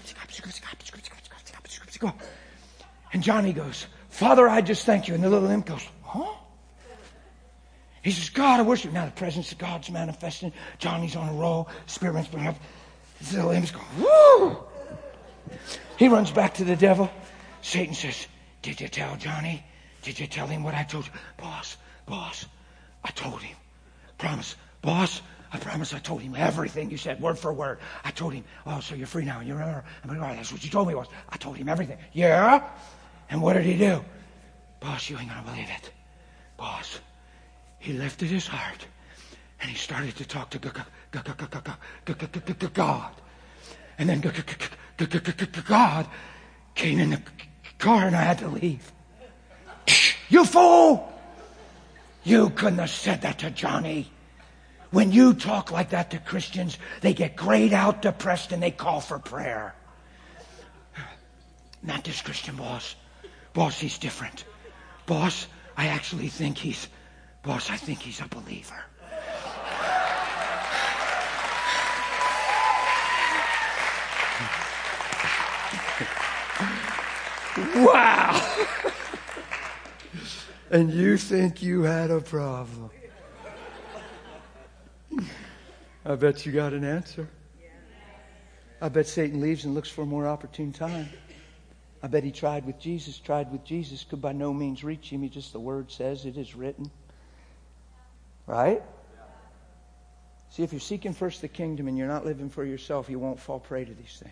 And Johnny goes, Father, I just thank you. And the little imp goes, huh? He says, God, I worship. Now the presence of God's manifesting. Johnny's on a roll. Spirit's bring up. His little imp's going, woo! He runs back to the devil. Satan says, did you tell Johnny? Did you tell him what I told you? Boss, boss, I told him. Promise. Boss, I promise I told him everything you said, word for word. I told him, oh, so you're free now. And you remember? I'm like, oh, that's what you told me was. I told him everything. Yeah? And what did he do? Boss, you ain't going to believe it. Boss, he lifted his heart and he started to talk to God. And then God came in the car and I had to leave. You fool! You couldn't have said that to Johnny. When you talk like that to Christians, they get grayed out, depressed, and they call for prayer. Not this Christian boss. Boss, he's different. Boss, I actually think he's, boss, I think he's a believer. Wow! And you think you had a problem. I bet you got an answer. I bet Satan leaves and looks for a more opportune time. I bet he tried with Jesus, tried with Jesus, could by no means reach him. He just, the word says, it is written. Right? See, if you're seeking first the kingdom and you're not living for yourself, you won't fall prey to these things.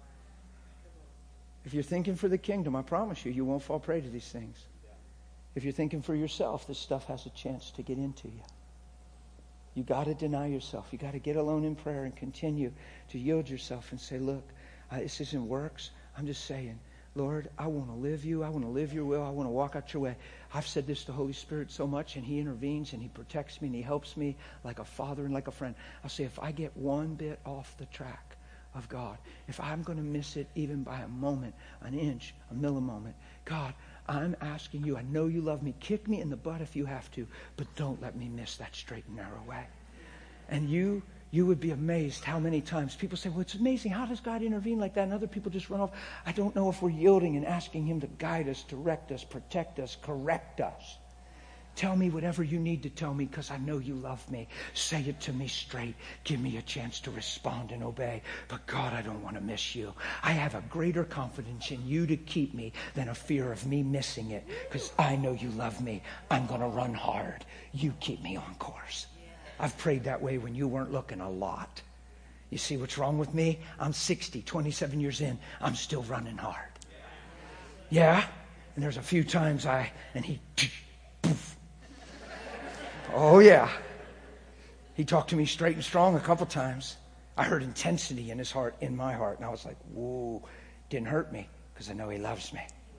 If you're thinking for the kingdom, I promise you, you won't fall prey to these things. If you're thinking for yourself, this stuff has a chance to get into you. You got to deny yourself. You got to get alone in prayer and continue to yield yourself and say, look, uh, this isn't works. I'm just saying, Lord, I want to live you. I want to live your will. I want to walk out your way. I've said this to Holy Spirit so much, and he intervenes, and he protects me, and he helps me like a father and like a friend. I'll say, if I get one bit off the track of God, if I'm going to miss it even by a moment, an inch, a millimoment, God, I'm asking you, I know you love me. Kick me in the butt if you have to, but don't let me miss that straight and narrow way. And you you would be amazed how many times people say, well, it's amazing. How does God intervene like that? And other people just run off. I don't know if we're yielding and asking him to guide us, direct us, protect us, correct us. Tell me whatever you need to tell me because I know you love me. Say it to me straight. Give me a chance to respond and obey. But God, I don't want to miss you. I have a greater confidence in you to keep me than a fear of me missing it because I know you love me. I'm going to run hard. You keep me on course. I've prayed that way when you weren't looking a lot. You see what's wrong with me? I'm sixty, twenty-seven years in. I'm still running hard. Yeah? And there's a few times I, and he, poof. Oh, yeah. He talked to me straight and strong a couple times. I heard intensity in his heart, in my heart. And I was like, whoa. Didn't hurt me because I know he loves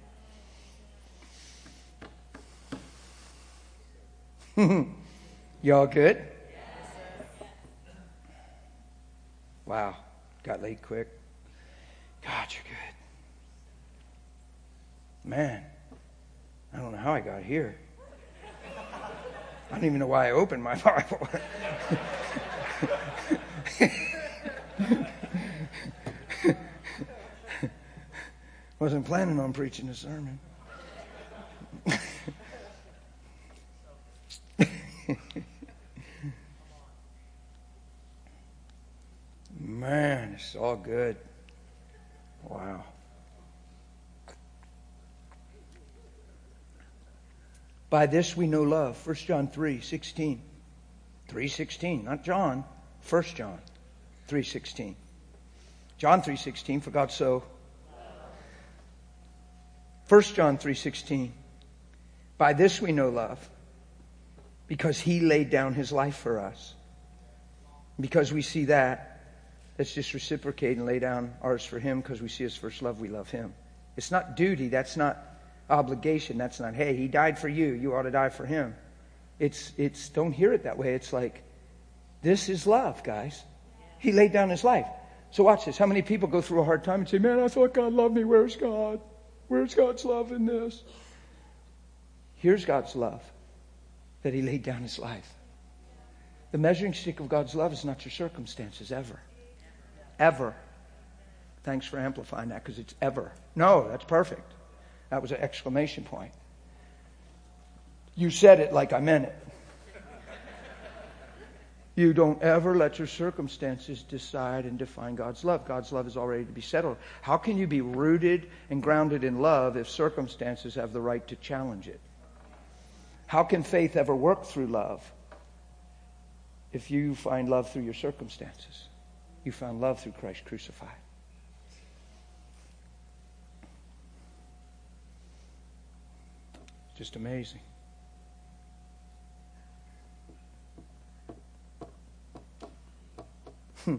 me. Y'all good? Wow. Got late quick. God, you're good. Man, I don't know how I got here. I don't even know why I opened my Bible. Wasn't planning on preaching a sermon. Man, it's all good. Wow. By this we know love. First John three sixteen. three sixteen, not John. First John three sixteen. John three sixteen, for God so. First John three sixteen. By this we know love, because he laid down his life for us. Because we see that, let's just reciprocate and lay down ours for him, because we see his first love, we love him. It's not duty, that's not obligation, that's not, hey, he died for you, you ought to die for him. It's, it's, don't hear it that way. It's like, this is love, guys. He laid down his life. So watch this. How many people go through a hard time and say, man, I thought God loved me. Where's God? Where's God's love in this? Here's God's love, that he laid down his life. The measuring stick of God's love is not your circumstances, ever. Ever. Thanks for amplifying that, because it's ever. No, that's perfect. That was an exclamation point. You said it like I meant it. You don't ever let your circumstances decide and define God's love. God's love is already to be settled. How can you be rooted and grounded in love if circumstances have the right to challenge it? How can faith ever work through love If you find love through your circumstances, you found love through Christ crucified. Just amazing. Hmm.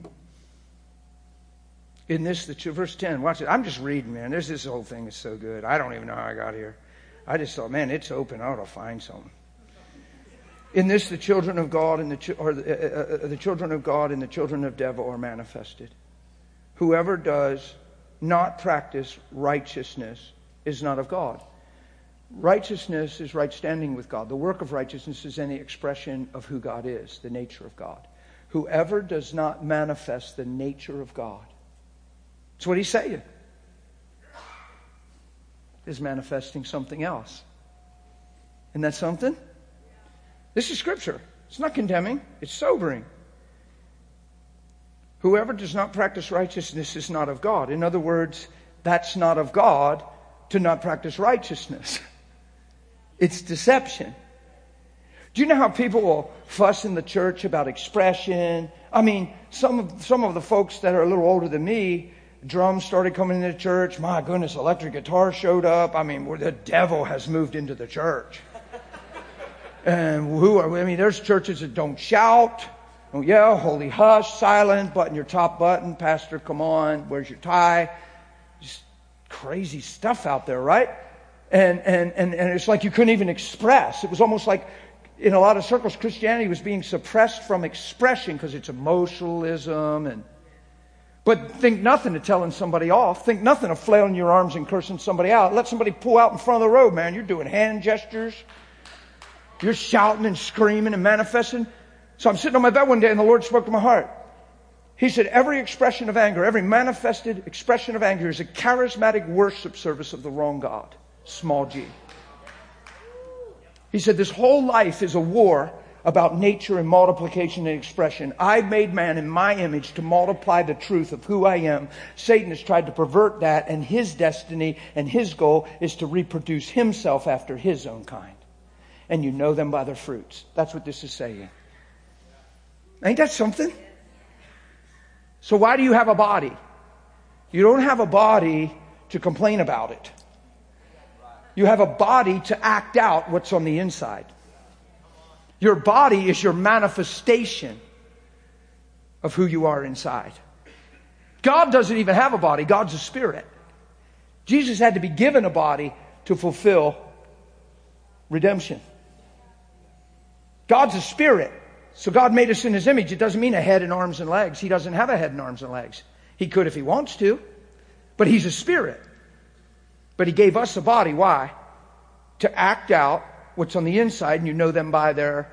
In this, the verse ten, watch it. I'm just reading, man. There's this whole thing is so good. I don't even know how I got here. I just thought, man, it's open. I ought to find something. In this, the children of God and the or the, uh, uh, the children of God and the children of devil are manifested. Whoever does not practice righteousness is not of God. Righteousness is right standing with God. The work of righteousness is any expression of who God is, the nature of God. Whoever does not manifest the nature of God, that's what he's saying, is manifesting something else. Isn't that something? This is Scripture. It's not condemning. It's sobering. Whoever does not practice righteousness is not of God. In other words, that's not of God to not practice righteousness. It's deception. Do you know how people will fuss in the church about expression? I mean, some of, some of the folks that are a little older than me, drums started coming into church. My goodness, electric guitar showed up. I mean, the devil has moved into the church. And who are, I mean, there's churches that don't shout, don't yell, holy hush, silent, button your top button, pastor, come on, where's your tie? Just crazy stuff out there, right? And, and, and, and it's like you couldn't even express. It was almost like, in a lot of circles, Christianity was being suppressed from expression because it's emotionalism. And but think nothing of telling somebody off. Think nothing of flailing your arms and cursing somebody out. Let somebody pull out in front of the road, man. You're doing hand gestures. You're shouting and screaming and manifesting. So I'm sitting on my bed one day and the Lord spoke to my heart. He said, every expression of anger, every manifested expression of anger is a charismatic worship service of the wrong God. Small g. He said, this whole life is a war about nature and multiplication and expression. I made man in my image to multiply the truth of who I am. Satan has tried to pervert that, and his destiny and his goal is to reproduce himself after his own kind. And you know them by their fruits. That's what this is saying. Ain't that something? So why do you have a body? You don't have a body to complain about it. You have a body to act out what's on the inside. Your body is your manifestation of who you are inside. God doesn't even have a body. God's a spirit. Jesus had to be given a body to fulfill redemption. God's a spirit. So God made us in His image. It doesn't mean a head and arms and legs. He doesn't have a head and arms and legs. He could if He wants to. But He's a spirit. But He gave us a body. Why? To act out what's on the inside, and you know them by their...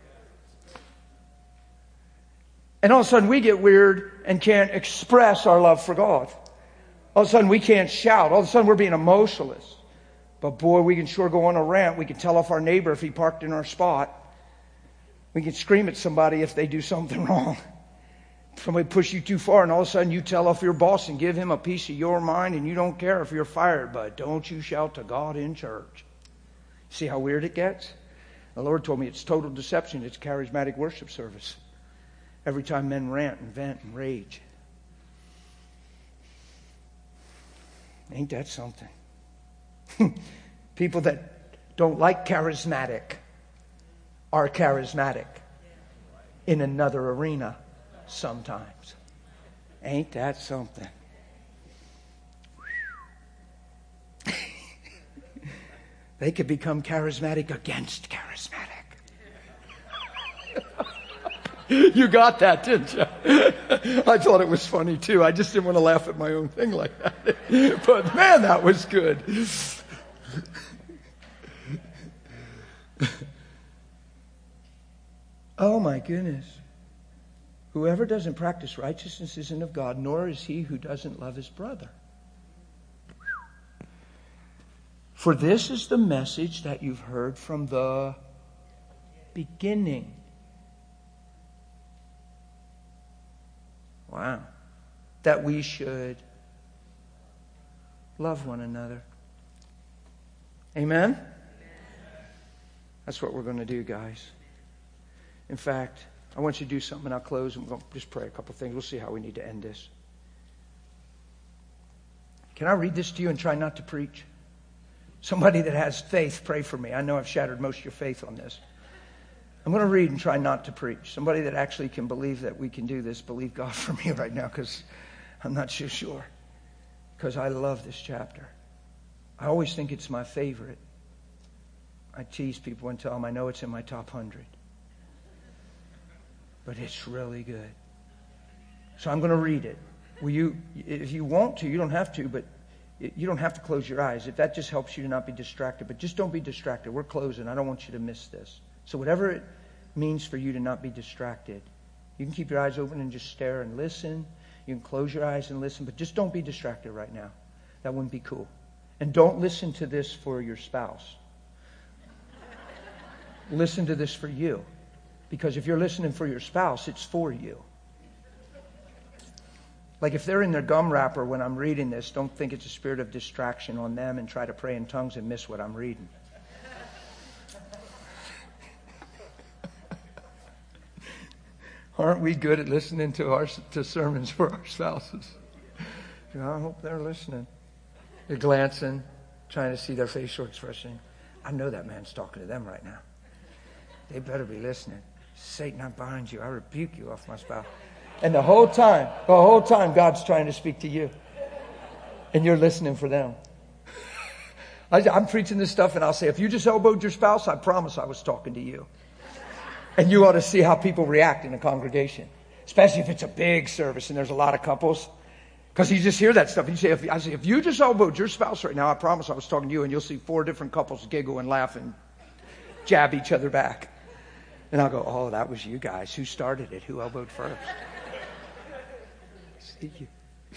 And all of a sudden we get weird and can't express our love for God. All of a sudden we can't shout. All of a sudden we're being emotionless. But boy, we can sure go on a rant. We can tell off our neighbor if he parked in our spot. We can scream at somebody if they do something wrong. Somebody push you too far, and all of a sudden you tell off your boss and give him a piece of your mind, and you don't care if you're fired, but don't you shout to God in church. See how weird it gets? The Lord told me it's total deception. It's charismatic worship service. Every time men rant and vent and rage. Ain't that something? People that don't like charismatic are charismatic in another arena sometimes. Ain't that something? They could become charismatic against charismatic. You got that, didn't you? I thought it was funny too. I just didn't want to laugh at my own thing like that. But man, that was good. Oh my goodness. Whoever doesn't practice righteousness isn't of God, nor is he who doesn't love his brother. For this is the message that you've heard from the beginning. Wow. That we should love one another. Amen? That's what we're going to do, guys. In fact, I want you to do something, and I'll close, and we're going to just pray a couple things. We'll see how we need to end this. Can I read this to you and try not to preach? Somebody that has faith, pray for me. I know I've shattered most of your faith on this. I'm going to read and try not to preach. Somebody that actually can believe that we can do this, believe God for me right now, because I'm not so sure. Because I love this chapter. I always think it's my favorite. I tease people and tell them I know it's in my top hundred. But it's really good. So I'm going to read it. Will you, if you want to, you don't have to, but you don't have to close your eyes. If that just helps you to not be distracted, but just don't be distracted. We're closing. I don't want you to miss this. So whatever it means for you to not be distracted, you can keep your eyes open and just stare and listen. You can close your eyes and listen, but just don't be distracted right now. That wouldn't be cool. And don't listen to this for your spouse. Listen to this for you. Because if you're listening for your spouse, it's for you. Like if they're in their gum wrapper when I'm reading this, don't think it's a spirit of distraction on them and try to pray in tongues and miss what I'm reading. Aren't we good at listening to our to sermons for our spouses? You know, I hope they're listening. They're glancing, trying to see their facial expression. I know that man's talking to them right now. They better be listening. Satan, I bind you. I rebuke you off my spouse. And the whole time, the whole time, God's trying to speak to you. And you're listening for them. I, I'm preaching this stuff and I'll say, if you just elbowed your spouse, I promise I was talking to you. And you ought to see how people react in a congregation. Especially if it's a big service and there's a lot of couples. Because you just hear that stuff. You say, if, I say, if you just elbowed your spouse right now, I promise I was talking to you. And you'll see four different couples giggle and laugh and jab each other back. And I'll go, oh, that was you guys. Who started it? Who elbowed first? See you.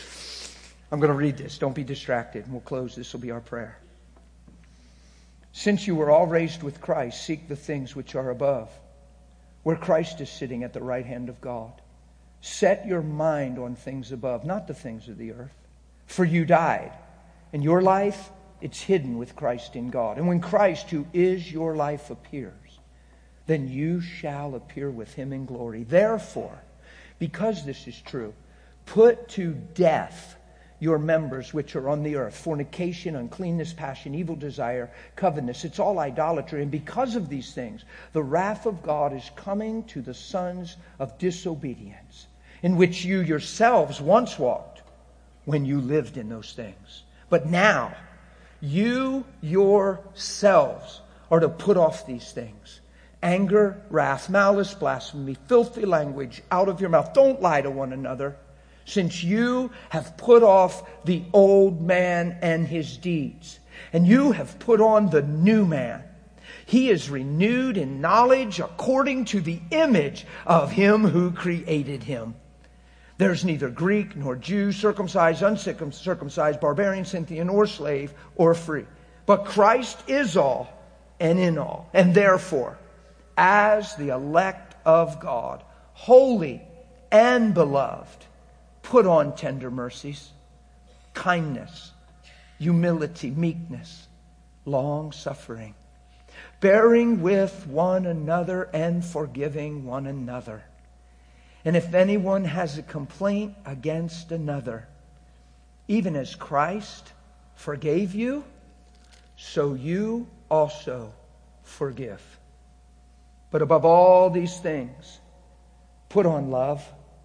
I'm going to read this. Don't be distracted. And we'll close. This will be our prayer. Since you were all raised with Christ, seek the things which are above, where Christ is sitting at the right hand of God. Set your mind on things above, not the things of the earth. For you died, and your life, it's hidden with Christ in God. And when Christ, who is your life, appears, then you shall appear with him in glory. Therefore, because this is true, put to death your members which are on the earth: fornication, uncleanness, passion, evil desire, covetousness. It's all idolatry. And because of these things, the wrath of God is coming to the sons of disobedience, in which you yourselves once walked when you lived in those things. But now, you yourselves are to put off these things: anger, wrath, malice, blasphemy, filthy language out of your mouth. Don't lie to one another, since you have put off the old man and his deeds, and you have put on the new man. He is renewed in knowledge according to the image of him who created him. There's neither Greek nor Jew, circumcised, uncircumcised, barbarian, Scythian, or slave, or free, but Christ is all and in all. And therefore, as the elect of God, holy and beloved, put on tender mercies, kindness, humility, meekness, long-suffering, bearing with one another and forgiving one another. And if anyone has a complaint against another, even as Christ forgave you, so you also forgive. But above all these things, put on love.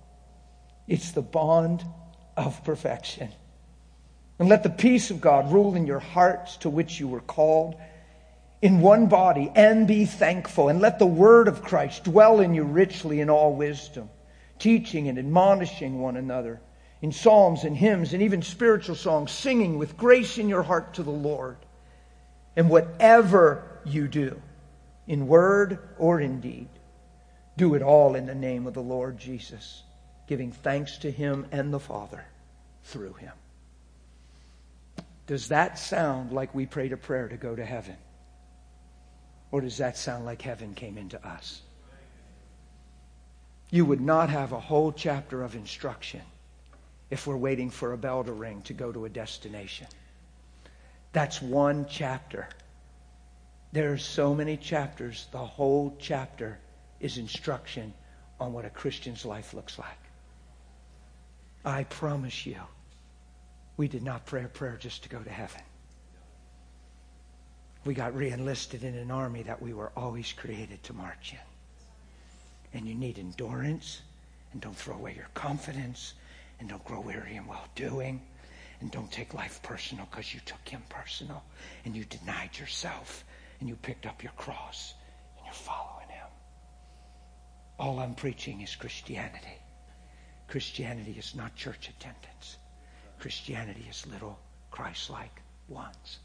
It's the bond of perfection. And let the peace of God rule in your hearts, to which you were called, in one body, and be thankful. And let the word of Christ dwell in you richly in all wisdom, teaching and admonishing one another in psalms and hymns and even spiritual songs, singing with grace in your heart to the Lord. And whatever you do, in word or in deed, do it all in the name of the Lord Jesus, giving thanks to him and the Father through him. Does that sound like we prayed a prayer to go to heaven? Or does that sound like heaven came into us? You would not have a whole chapter of instruction if we're waiting for a bell to ring to go to a destination. That's one chapter. There are so many chapters. The whole chapter is instruction on what a Christian's life looks like. I promise you, we did not pray a prayer just to go to heaven. We got re-enlisted in an army that we were always created to march in. And you need endurance, and don't throw away your confidence, and don't grow weary in well-doing, and don't take life personal because you took him personal, and you denied yourself, and you picked up your cross, and you're following him. All I'm preaching is Christianity. Christianity is not church attendance. Christianity is little Christ-like ones.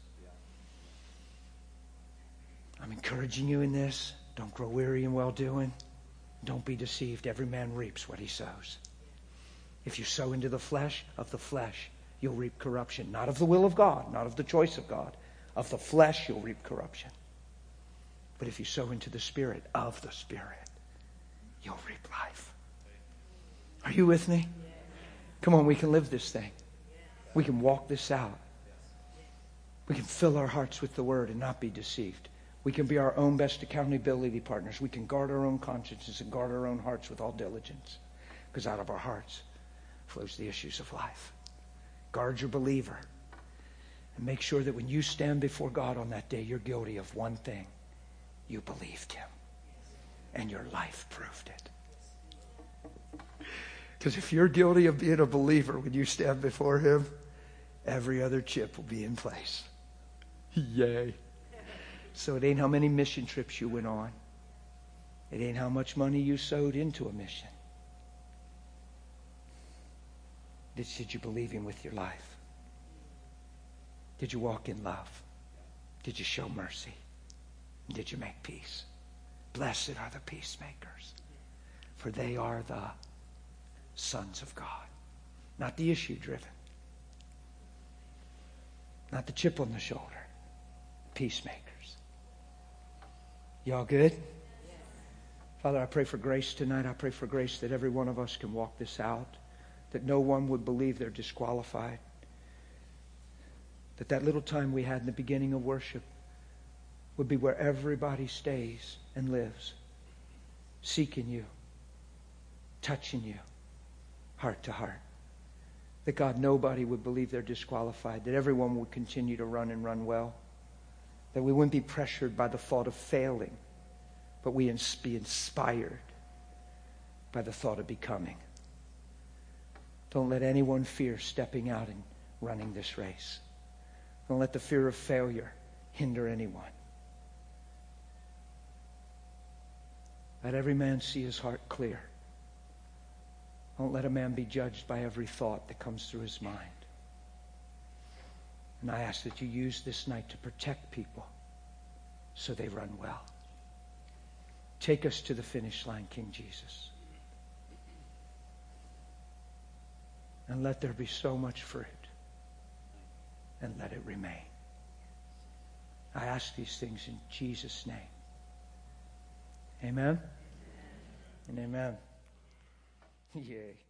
I'm encouraging you in this. Don't grow weary in well-doing. Don't be deceived. Every man reaps what he sows. If you sow into the flesh, of the flesh, you'll reap corruption. Not of the will of God, not of the choice of God. Of the flesh, you'll reap corruption. But if you sow into the Spirit, of the Spirit, you'll reap life. Are you with me? Come on, we can live this thing. We can walk this out. We can fill our hearts with the Word and not be deceived. We can be our own best accountability partners. We can guard our own consciences and guard our own hearts with all diligence. Because out of our hearts flows the issues of life. Guard your believer. And make sure that when you stand before God on that day, you're guilty of one thing. You believed him. And your life proved it. Because if you're guilty of being a believer when you stand before him, every other chip will be in place. Yay. So it ain't how many mission trips you went on. It ain't how much money you sowed into a mission. Did, did you believe him with your life? Did you walk in love? Did you show mercy? Did you make peace? Blessed are the peacemakers, for they are the sons of God. Not the issue driven. Not the chip on the shoulder. Peacemakers. Y'all good? Father, I pray for grace tonight. I pray for grace that every one of us can walk this out. That no one would believe they're disqualified. That that little time we had in the beginning of worship would be where everybody stays and lives. Seeking you. Touching you. Heart to heart. That God, nobody would believe they're disqualified. That everyone would continue to run and run well. That we wouldn't be pressured by the thought of failing, but we be inspired by the thought of becoming. Don't let anyone fear stepping out and running this race. Don't let the fear of failure hinder anyone. Let every man see his heart clear. Don't let a man be judged by every thought that comes through his mind. And I ask that you use this night to protect people so they run well. Take us to the finish line, King Jesus. And let there be so much fruit. And let it remain. I ask these things in Jesus' name. Amen and amen. Yay.